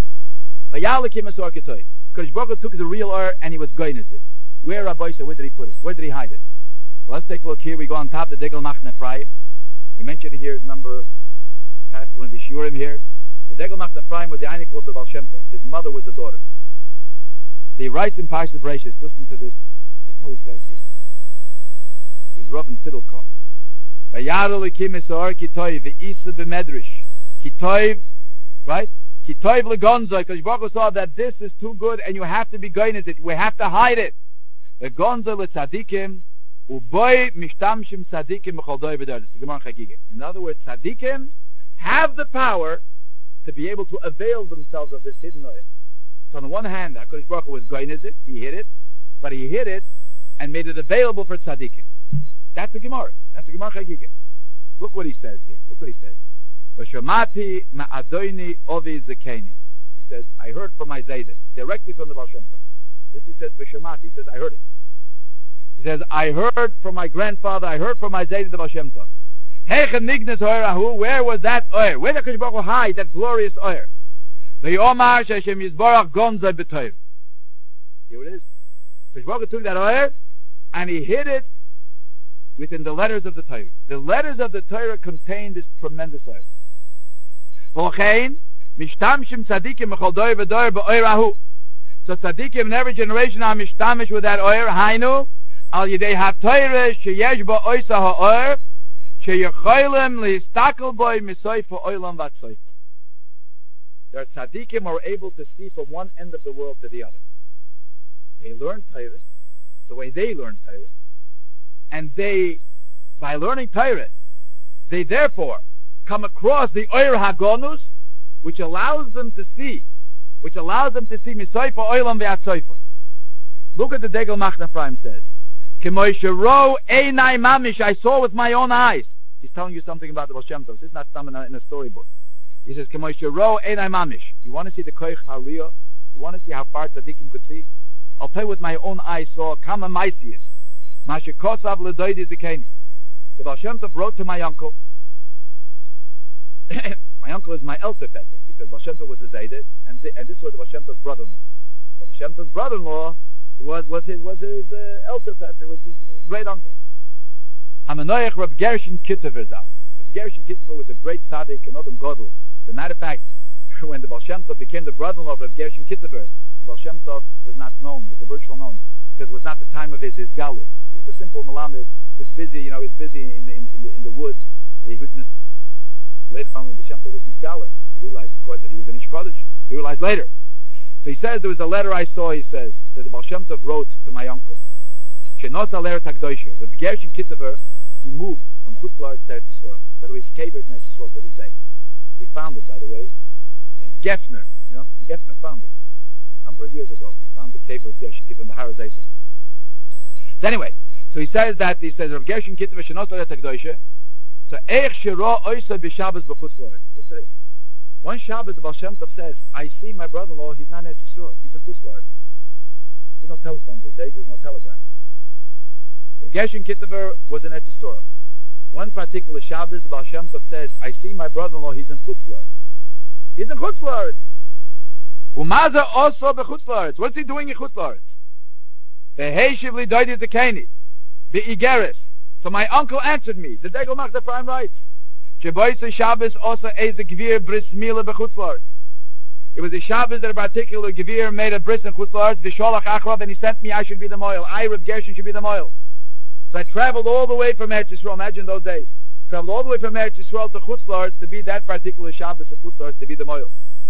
Because Baruch Hu took the real or and he was going it. Where Rabbi said, where did he put it? Where did he hide it? Well, let's take a look here. We go on top of the Degel Machne Ephraim. We mentioned it here, number, past one of the Shiurim here. The Degel Machne Ephraim was the Einikl of the Baal Shem Tov. His mother was a daughter. So he writes in Parshas Bereishis, listen to this. Listen what he says here. He was Rav in Siddelkov. Vayaro lekim esor kitoiv ve'isa b'medrash. Kitoiv, right? Kitoiv legonzoi, because Baruch Hu saw that this is too good and you have to be going at it. We have to hide it. The gonzoi letzadikim Uboy mishtamshim tzadikim mecholdoy b'dar. This is Gemara Chagiga. In other words, tzadikim have the power to be able to avail themselves of this hidden oil. So on the one hand, HaKadosh Baruch Hu was going it, he hid it, but he hid it and made it available for tzaddikim. That's the Gemara. That's the Gemara Chagiga. Look what he says here. Look what he says. V'shomati ma'adoini ovi zekeni. He says, I heard from my Zayda, directly from the Baal Shem Tov. This he says, v'shomati. He says, I heard it. He says, I heard from my grandfather, I heard from my Zayda, the Baal Shem Tov. Hechen nignes oirahu, where was that oir? Where did HaKadosh Baruch Hu hide that glorious oir? V'yomar she'Hashem yizborach gonzai b'toir. Here it is. HaKadosh Baruch Hu took that oir, and he hid it within the letters of the Torah. The letters of the Torah contain this tremendous oir. V'lochein, mishtamshim tzadikim mechol doir v'doir b'oirahu. So tzadikim in every generation are mishtamish with that oir. Hainu, al yidei ha-Torah sheyesh bo oisa ha-oir, sheyechoylem lihistakel boi misoifa oilam vatsoifa. Their tzadikim are able to see from one end of the world to the other. They learn Torah the way they learn Torah, and they, by learning Torah, they therefore come across the Oyer HaGonus, which allows them to see, which allows them to see Misoifa Oilam Ve'atzoifa. Look at the Degel Machna Prime says, Kemoishe ro einai mamish, I saw with my own eyes. He's telling you something about the Baal Shem Tov. This is not something in a storybook. He says, Kemoishe ro einai mamish. You want to see the Koich HaRiyah? You want to see how far tzaddikim could see? I'll tell you what my own eyes saw. Kama Maisius. Mashe Kosav L'Doidi Zekeni. The Baal Shem Tov wrote to my uncle. My uncle is my elder Peter, because Baal Shem Tov was his Zaydet, and, th- and this was the Baal Shem Tov's brother-in-law. Baal Shem Tov's brother-in-law was, was his, was his uh, elder Peter, was his great uncle. Hamanoich Reb Gershon Kittever Zal. Reb Gershon Kittever was a great tzaddik and Odom Godel. As a matter of fact, when the Baal Shem Tov became the brother-in-law of Reb Gershon Kittever, the Baal Shem Tov was not known, was a virtual known, because it was not the time of his, his galus. He was a simple Malamed, he was busy, you know, he was busy in the, in, in the, in the woods. He was mis- later on when the Shem Tov was misgaler. He realized, of course, that he was an Ish Kodesh. He realized later. So he says, there was a letter I saw, he says, that the Baal Shem Tov wrote to my uncle. Shenos Aleret HaKdoisher. Reb Gershon Kittever, he moved from Chutz La'aretz to Eretz Yisrael. By the way, his cave is in Eretz Yisrael to this day. He found it, by the way. Gefner, you know, Gefner found it. A number of years ago, he found the cave of Gershon Kittever in the Har HaZeisel. So anyway, so he says that, he says, Rav Gershon Kittever Shenos Aleret HaKdoisher. So, Eich Shiro Oysa B'Shabbos B'Chutz La'aretz. What's it? One Shabbos, the Baal Shem Tov says, I see my brother-in-law, he's not in Eretz Yisrael, he's in Chutz La'aretz. There's no telephone those days, there's no telegram. Rav Gershon Kittever was in Eretz Yisrael. One particular Shabbos, the Baal Shem Tov says, I see my brother-in-law, he's in Chutz La'aretz. He's in Chutz La'aretz. Umaza also b'Chutz La'aretz. What's he doing in Chutz La'aretz? Be'heishiv li doidi zekeni. Be'igeres. So my uncle answered me. The Degel Machna Prime writes, Sheboyse Shabbos also eze gvir bris mila b'Chutz La'aretz. It was a Shabbos that a particular gvir made a bris in Chutz La'aretz, v'sholach achrav, and he sent me, I should be the moil. I, Reb Gershon, should be the moil. So I traveled all the way from Eretz Yisrael. Imagine those days. Traveled all the way from Eretz Yisrael to Chutz La'aretz to be that particular Shabbos in Chutz La'aretz, to be the moil.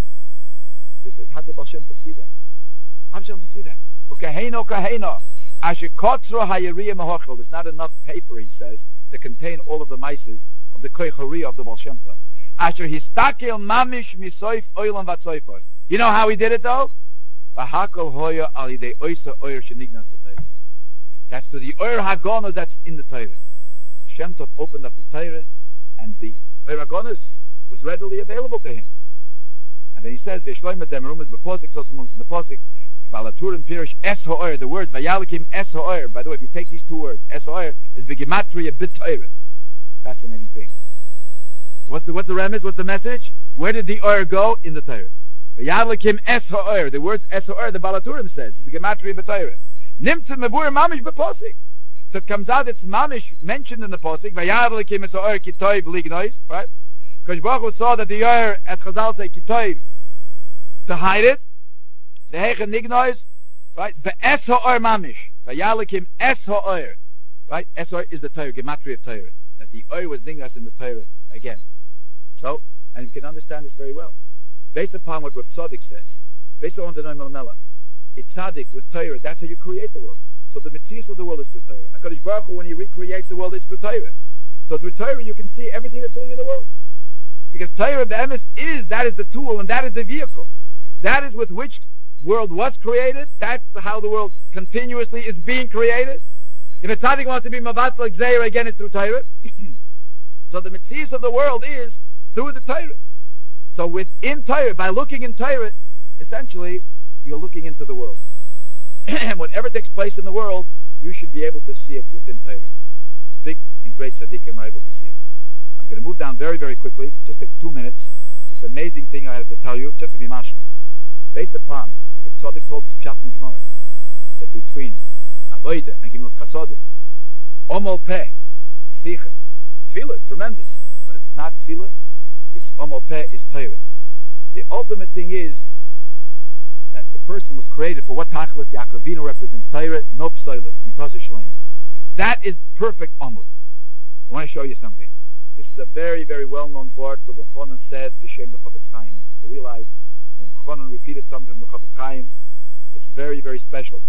He says, how did Baal Shem Tov see that? How did Baal Shem Tov see that? Ukaheino kaheino. Asher kotzro hayariya mehochel. There's not enough paper, he says, to contain all of the mices of the koich hariyah of the Baal Shem Tov. Asher histakel mamish misoif oilam vatsoifoy. You know how he did it though? V'hakol hoya al yidei oisa oyer shenignas b'Torah. That's to the oyer hagonos that's in the Torah. Shem Tov opened up the Torah, and the oyer hagonos was readily available to him. And then he says, "V'shloim dem rumas b'posik sosumus in the posik balaturim pirish es ha'oyer." The word vayalikim es ha'oyer. By the way, if you take these two words, es ha'oyer is the gematria bit Torah. Fascinating thing. What's the what's the remez? What's the message? Where did the oyer go in the Torah? Vayalikim es ha'oyer. The word es ha'oyer, the balaturim says, is the gematria bit Torah. Nimtzim mebur mamish b'posik. So it comes out it's mamish mentioned in the posik. Vayalikim es ha'oyer kitoy v'lignois. Right? Because Baruch Hu saw that the oyer, as Chazal say, kitoy, to hide it, the heichen nignois, right? The es ha'oyer mamish, vayalikim es ha'oyer, right? Es ha'oyer is the Torah, gematria of Torah, that the oyer was nignos in the Torah again. So, and you can understand this very well, based upon what Rav Tzaddik says, based on the Noam Mela. It's tzaddik with Torah. That's how you create the world. So the Metzius of the world is through Torah. HaKadosh Baruch Hu, when He recreates the world, it's through Torah. So through Torah, you can see everything that's doing in the world. Because Torah, the emes, is, that is the tool, and that is the vehicle. That is with which world was created. That's how the world continuously is being created. If a tzaddik wants to be mavatl like Zeir, again, it's through Torah. So the Metzius of the world is through the Torah. So within Torah, by looking in Torah, essentially, you're looking into the world. And whatever takes place in the world, you should be able to see it within Torah. Big and great tzaddikim are able to see it. I'm going to move down very, very quickly. Just take two minutes. This amazing thing I have to tell you, just to be mashma. Based upon what the tzaddik told us, Pshat in Gemara, that between Avodah and Gimel Chasodim, Omol Peh, Sicha, Tefillah, tremendous, but it's not Tefillah, it's Omol Peh, is Torah. The ultimate thing is that the person was created for what Tachlis Yaakov Avinu represents Torah, no Psoilus, Mitosah Shalem. That is perfect Omud. I want to show you something. This is a very, very well-known board where Rabbi Chonon said, B'Shem B'Chofetz Chaim. To realize, when Chonon repeated something from the Chofetz Chaim, it's very, very special.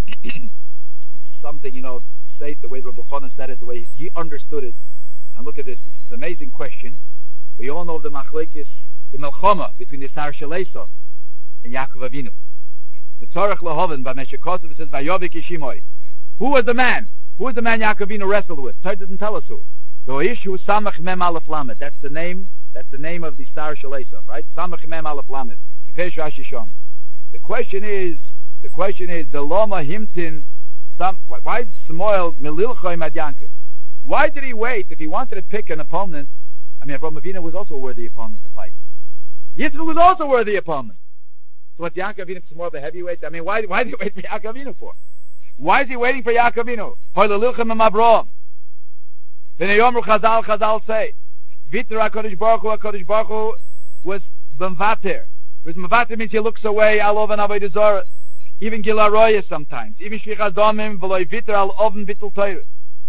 Something, you know, say it the way Rabbi Chonon said it, the way he understood it. And look at this. This is an amazing question. We all know the machlekes, the melchama between the Sar Sheleisov and Yaakov Avinu. The Tzarech Lahoven by Meshech Kosov, it says, Vayovik Yishimoi. Who was the man? Who was the man Yaakov Avinu wrestled with? Torah doesn't tell us who. The Oish who Samach Mem Aleph Lamed. That's the name. That's the name of the Sar Sheleisov, right? Samach Mem Aleph Lamed. Kipesh Rashi Shom. The question is, the question is, the Loma Himtin. Some. Why is Samuel Melilchoy Madyankev? Why did he wait if he wanted to pick an opponent? I mean, Avraham Avinu was also a worthy opponent to fight. Yitzchak was also a worthy opponent. So what's Yaakov Avinu for more of a heavyweight? I mean, why, why did he wait for Yaakov Avinu for? Why is he waiting for Yaakov Avinu? Hoylelilchem and Avraham. Then Yomru Chazal, Chazal say, Vitra HaKadosh Baruch Hu, HaKadosh Baruch Hu was B'mvater. Because Mvater means he looks away, Al Oven Avodah Zarah. Even Gil Aroya sometimes. Even Shvichas Damim, V'loi Vitra Al Oven Vittel Torah.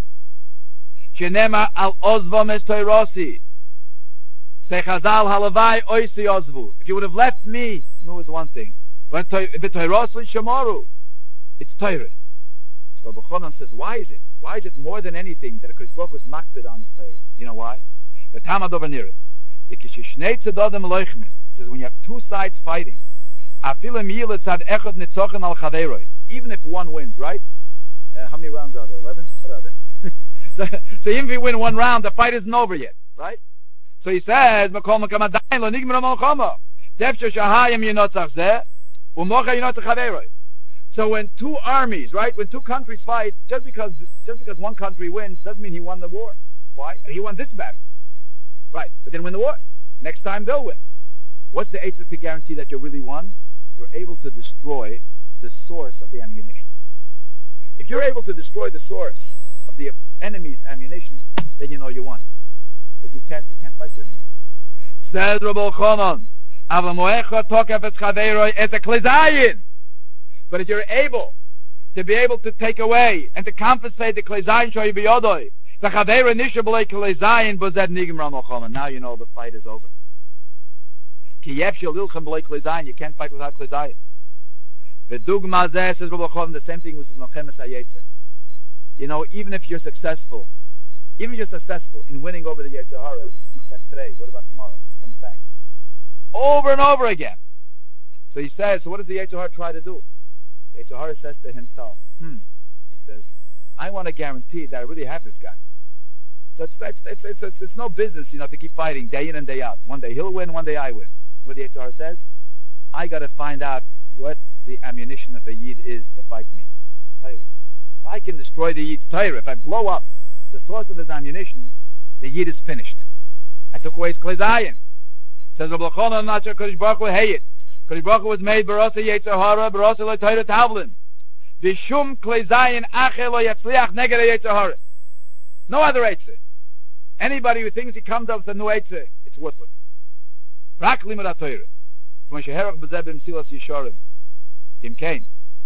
Shenema Al Ozvom Es Toirosi. Say Chazal Halavai Oisi Ozvu. If you would have left me, no, it's one thing. But V'toirosi Shemoru. It's Torah. So Rabbi Chonon says, why is it? Why is it more than anything that a Kodesh Baruch Hu is makpid on his Torah? You know why? The Tamad over near it. The Kishishnei Tzadodem Loichmin says when you have two sides fighting, even if one wins, right? Uh, how many rounds are there? Eleven? What are there? so, so even if you win one round, the fight isn't over yet, right? So he says, so when two armies, right, when two countries fight, just because just because one country wins doesn't mean he won the war. Why? He won this battle, right? But then win the war. Next time they'll win. What's the eitzah to guarantee that you really won? You're able to destroy the source of the ammunition. If you're able to destroy the source of the enemy's ammunition, then you know you won. But you can't, you can't fight your enemy. Says Rabbi Chonon, but if you're able to be able to take away and to compensate the klezayin shoy biyodoi, the chaveira nisha b'lei klezayin b'zed nigim Rabbi Chonon. Now you know the fight is over. Ki yefshel ilchem b'lei klezayin. You can't fight without klezayin. V'dugma zeh, says Rabbi Chonon, the same thing with Nochemes HaYetzer. You know, even if you're successful, even if you're successful in winning over the Yetzer Hara, that's today. What about tomorrow? It comes back over and over again. So he says, so what does the Yetzer Hara try to do? The Yetzer Hara says to himself, hmm, he says, I want to guarantee that I really have this guy. So it's, it's, it's, it's, it's, it's no business, you know, to keep fighting day in and day out. One day he'll win, one day I win. What the Yetzer Hara says, I got to find out what the ammunition of a Yid is to fight me. Torah. If I can destroy the Yid's Torah, if I blow up the source of his ammunition, the Yid is finished. I took away his klezayin. Says Rabbi Chonon, not sure Kodesh Baruch Hu heyit. Kodesh Baruch Hu was made barasa Yetzer Hara, barasa lo Torah tavlin. V'shum klezayin ache lo yatzliach neged Yetzer Hara. No other eitzah. Anybody who thinks he comes up with a new eitzah, it's worthless. Rak limud ha-Torah. When sheherach b'zeh b'msilas yisharim. Kim Kain.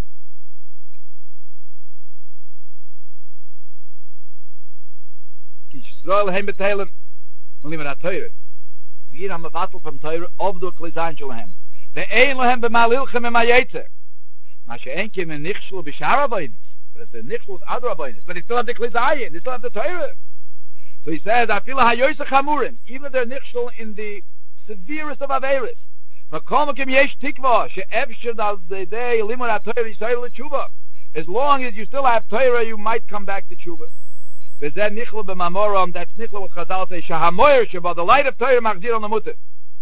Yisrael heim beteiler limud ha-Torah. Wir haben Vatel from Torah of the klezayin shalahem. Ve'ein lahem b'malilchem im ha-Yetzer. Ma she'en kim in nichshlu b'shar avodas. But if they're nichel with other rabbanis, but they still have the klizayin, they still have the Torah. So he says, I feel hayoyse chamurim, even if they're nichel in the severest of averis. Makomakim yesh tikva she'efshir al zedei limud ha-Torah yisrael l'tshuva. As long as you still have Torah, you might come back to tshuva. V'zeh nichel b'mamoram, that's nichel what Chazal say, shahamoyer sheba, the light of Torah machzir on the mutter.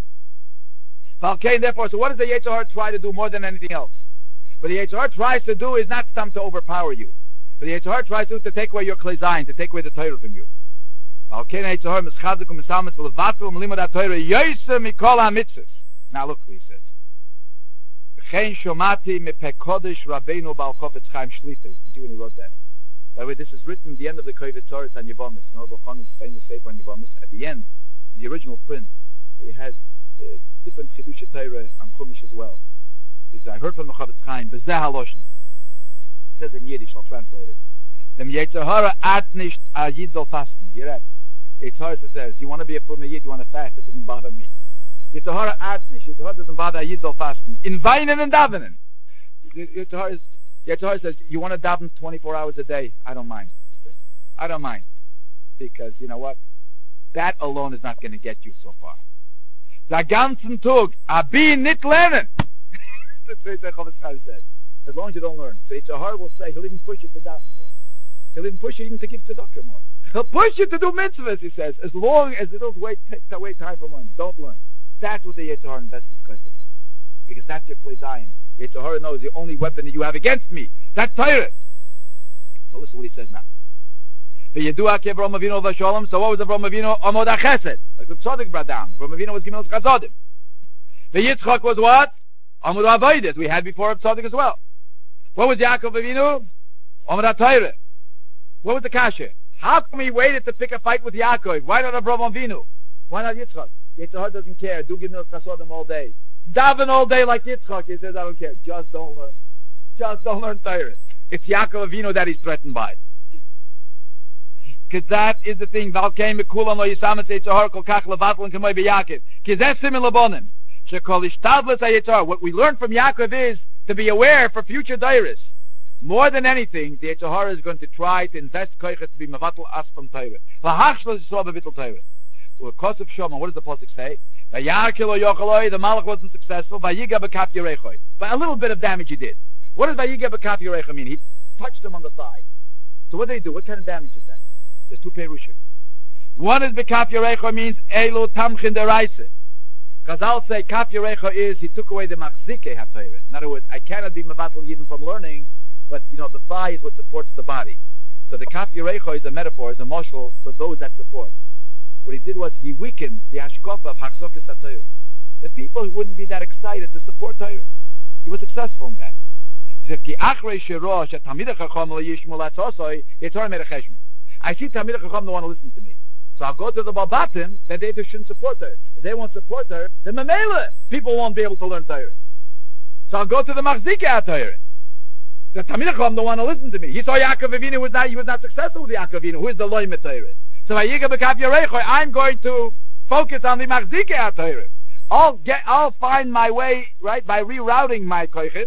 Okay, therefore, so what does the Yetzer Hara try to do more than anything else? What the Yetzer Hara tries to do is not some to overpower you. But the Yetzer Hara tries to, to take away your klezayin, to take away the Torah from you. Okay, the Yetzer Hara mischazikum misamet levatul melimud ha-Torah yoyse mikol ha-mitzvos. Now look what he says. V'chein shomati mipekodesh rabbeinu Baal Chofetz Chaim Shlita. You see when he wrote that. By the way, this is written at the end of the Kovetz Tzoros on Yevomis. You know, Bochanan's famous paper on Yevomis. At the end, the original print, he has uh, different Chidusha Torah on Chumash as well. He says, I heard from the Chofetz Chaim, Bezeh HaLoshon. It says in Yiddish, I'll translate it. Dem Yetzer Hara at nicht a Yid soll fasten. You're right. Yetzer Hara says, you want to be a Fuma Yid, you want to fast, that doesn't bother me. Yetzer Hara at nicht, Yetzer Hara doesn't bother a Yid soll fasten. In Weinen and Davenen. Yetzer Hara Yetzer Hara says, you want to daven twenty-four hours a day? I don't mind. I don't mind. Because, you know what? That alone is not going to get you so far. The ganzen Tag, abi nit lernen. That's what the Chofetz Chaim said. As long as you don't learn. So Yetzer Hara will say, he'll even push you to daven more. He'll even push you even to give tzedakah more. He'll push you to do mitzvahs, he says, as long as it doesn't wait, take away time from learning. Don't learn. That's what the Yetzer Hara invests his kosher in. Because that's your plezayin. Yetzer Hara knows the only weapon that you have against me. That's Torah. So listen what he says now. So what was Avraham Avinu? Amod HaChesed. Like the Tzaddik brought down. Avraham Avinu was Gimel Chazodim. The Yitzchak was what? Amod HaAvodah. We had before Tzaddik as well. What was Yaakov Avinu? Amod HaTorah. What was the Kasha? How come he waited to pick a fight with Yaakov? Why not Avraham Avinu? Why not Yitzchak? Yetzer Hara doesn't care. Do Gimel Chazodim all day. Daven all day like Yitzchak. He says, I don't care. Just don't learn. Just don't learn Torah. It's Yaakov Avinu that he's threatened by. Because that is the thing. What we learn from Yaakov is to be aware for future dairis. More than anything, the Yetzer Hara is going to try to invest koiches to be mevatel us from Torah. What does the pasuk say? The Malach wasn't successful. By a little bit of damage he did. What does Vayiga b'kaf Yerecha mean? He touched him on the thigh. So what did they do? What kind of damage is that? There's two perushim. One is b'kaf Yerecha means Elo Tamchin Deraisa. Chazal say kaf Yerecha is he took away the machzike haTorah. In other words, I cannot be mevatel yidden from learning, but you know the thigh is what supports the body. So the kaf Yerecha is a metaphor, is a mashal for those that support. What he did was he weakened the hashkofa of Hachzokes HaTorah. The people wouldn't be that excited to support Torah. He was successful in that. He said, Ki achrei shero she Talmidei Chacham lo yishmu latzosoi, Yetzer Hara made a cheshbon. I see Talmidei Chacham don't want to listen to me. So I'll go to the Balbatim, then they shouldn't support Torah. If they won't support Torah, then Mamela, people won't be able to learn Torah. So I'll go to the Machzike HaTorah. The Talmidei Chacham don't want to listen to me. He saw Yaakov Avinu was not, he was not successful with Yaakov Avinu. Who is the Loy Torah? So Vayiga b'kaf Yerecha, I'm going to focus on the Machzike HaTorah. I'll get, I'll find my way, right, by rerouting my koiches.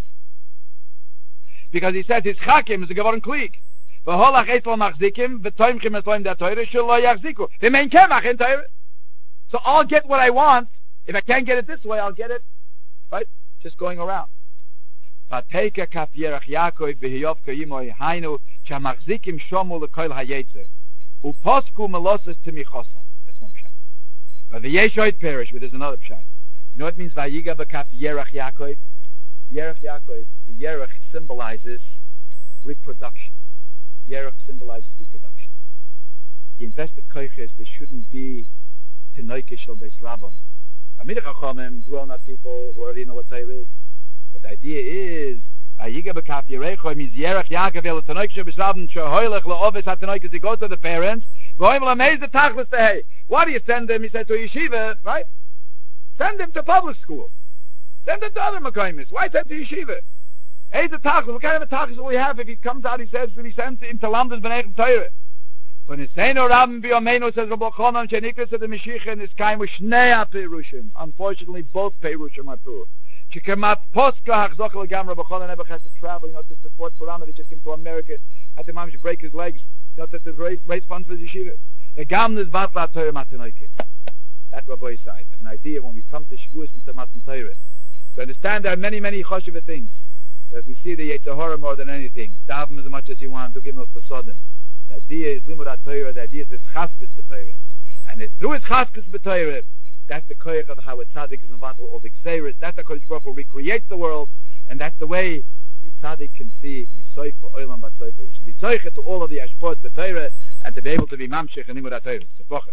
Because he says his chakim is a gavoren klik. V'holach etel machzikim, v'toimchim etzloim da Torah, shelo yachziku. The main kemach in Torah. So I'll get what I want. If I can't get it this way, I'll get it, right, just going around. V'teika kaf Yerach Yaakov v'hiyov kayimoy hainu, chamachzikim shomu l'koil hayetzer. Uposku melosas timichosa. That's one pshat. But the Yeshoit perish, but there's another pshat. You know what it means? Vayiga b'kaf Yerach Yaakov. Yerach Yaakov. The Yerach symbolizes reproduction. Yerach symbolizes reproduction. The invested koiches, they shouldn't be tinoikish or beis rabban. Talmidei Chachamim, grown-up people who already know what Torah is. But the idea is Vayiga b'kaf Yerecha means Yerach Yaakov el tanoikish beis rabban shehoilech leovis hatanoikish. He goes to the parents. Goyim l'meiz the tachlis to hey. Why do you send him? He said to a yeshiva, right? Send him to public school. Send him to other Mekaymis. Why send him to yeshiva? Hey, the tachlis. What kind of a tachlis will we have if he comes out? He says that he sends him to Lamdas B'nechem Torah. When he say no Rabban B'yomeinu says Rabbi Chonon shenikras to the Mashiach and his kaim with shnei perushim. Unfortunately, both perushim are true. Chikamat Postka Hachzokel Gamra B'chol Nebuch had to travel, you know, to support Quran. He just came to America, had to manage to break his legs, you know, to, to raise, raise funds for the yeshiva. The Gamna is Batla Torah Matanoike. That Rabbi side. An idea when we come to Shavuos and to Matan Torah. To understand there are many, many choshev things. But we see the Yetzer Hara more than anything. Daven as much as you want, do give us the sodden. The idea is Limud HaTorah, the idea is it's Chaskes B'Torah. And it's through its Chaskes B'Torah, that's the koyach of how a tzaddik is involved all the Gzeiros. That's how Kodesh Baruch Hu recreates the world, and that's the way the tzaddik can see Yisoy for Olam Vatzoyfer. We should be zoichet to all of the Ashpot B'Torah, and to be able to be Mamshech and Limud HaTorah. It's a pocher.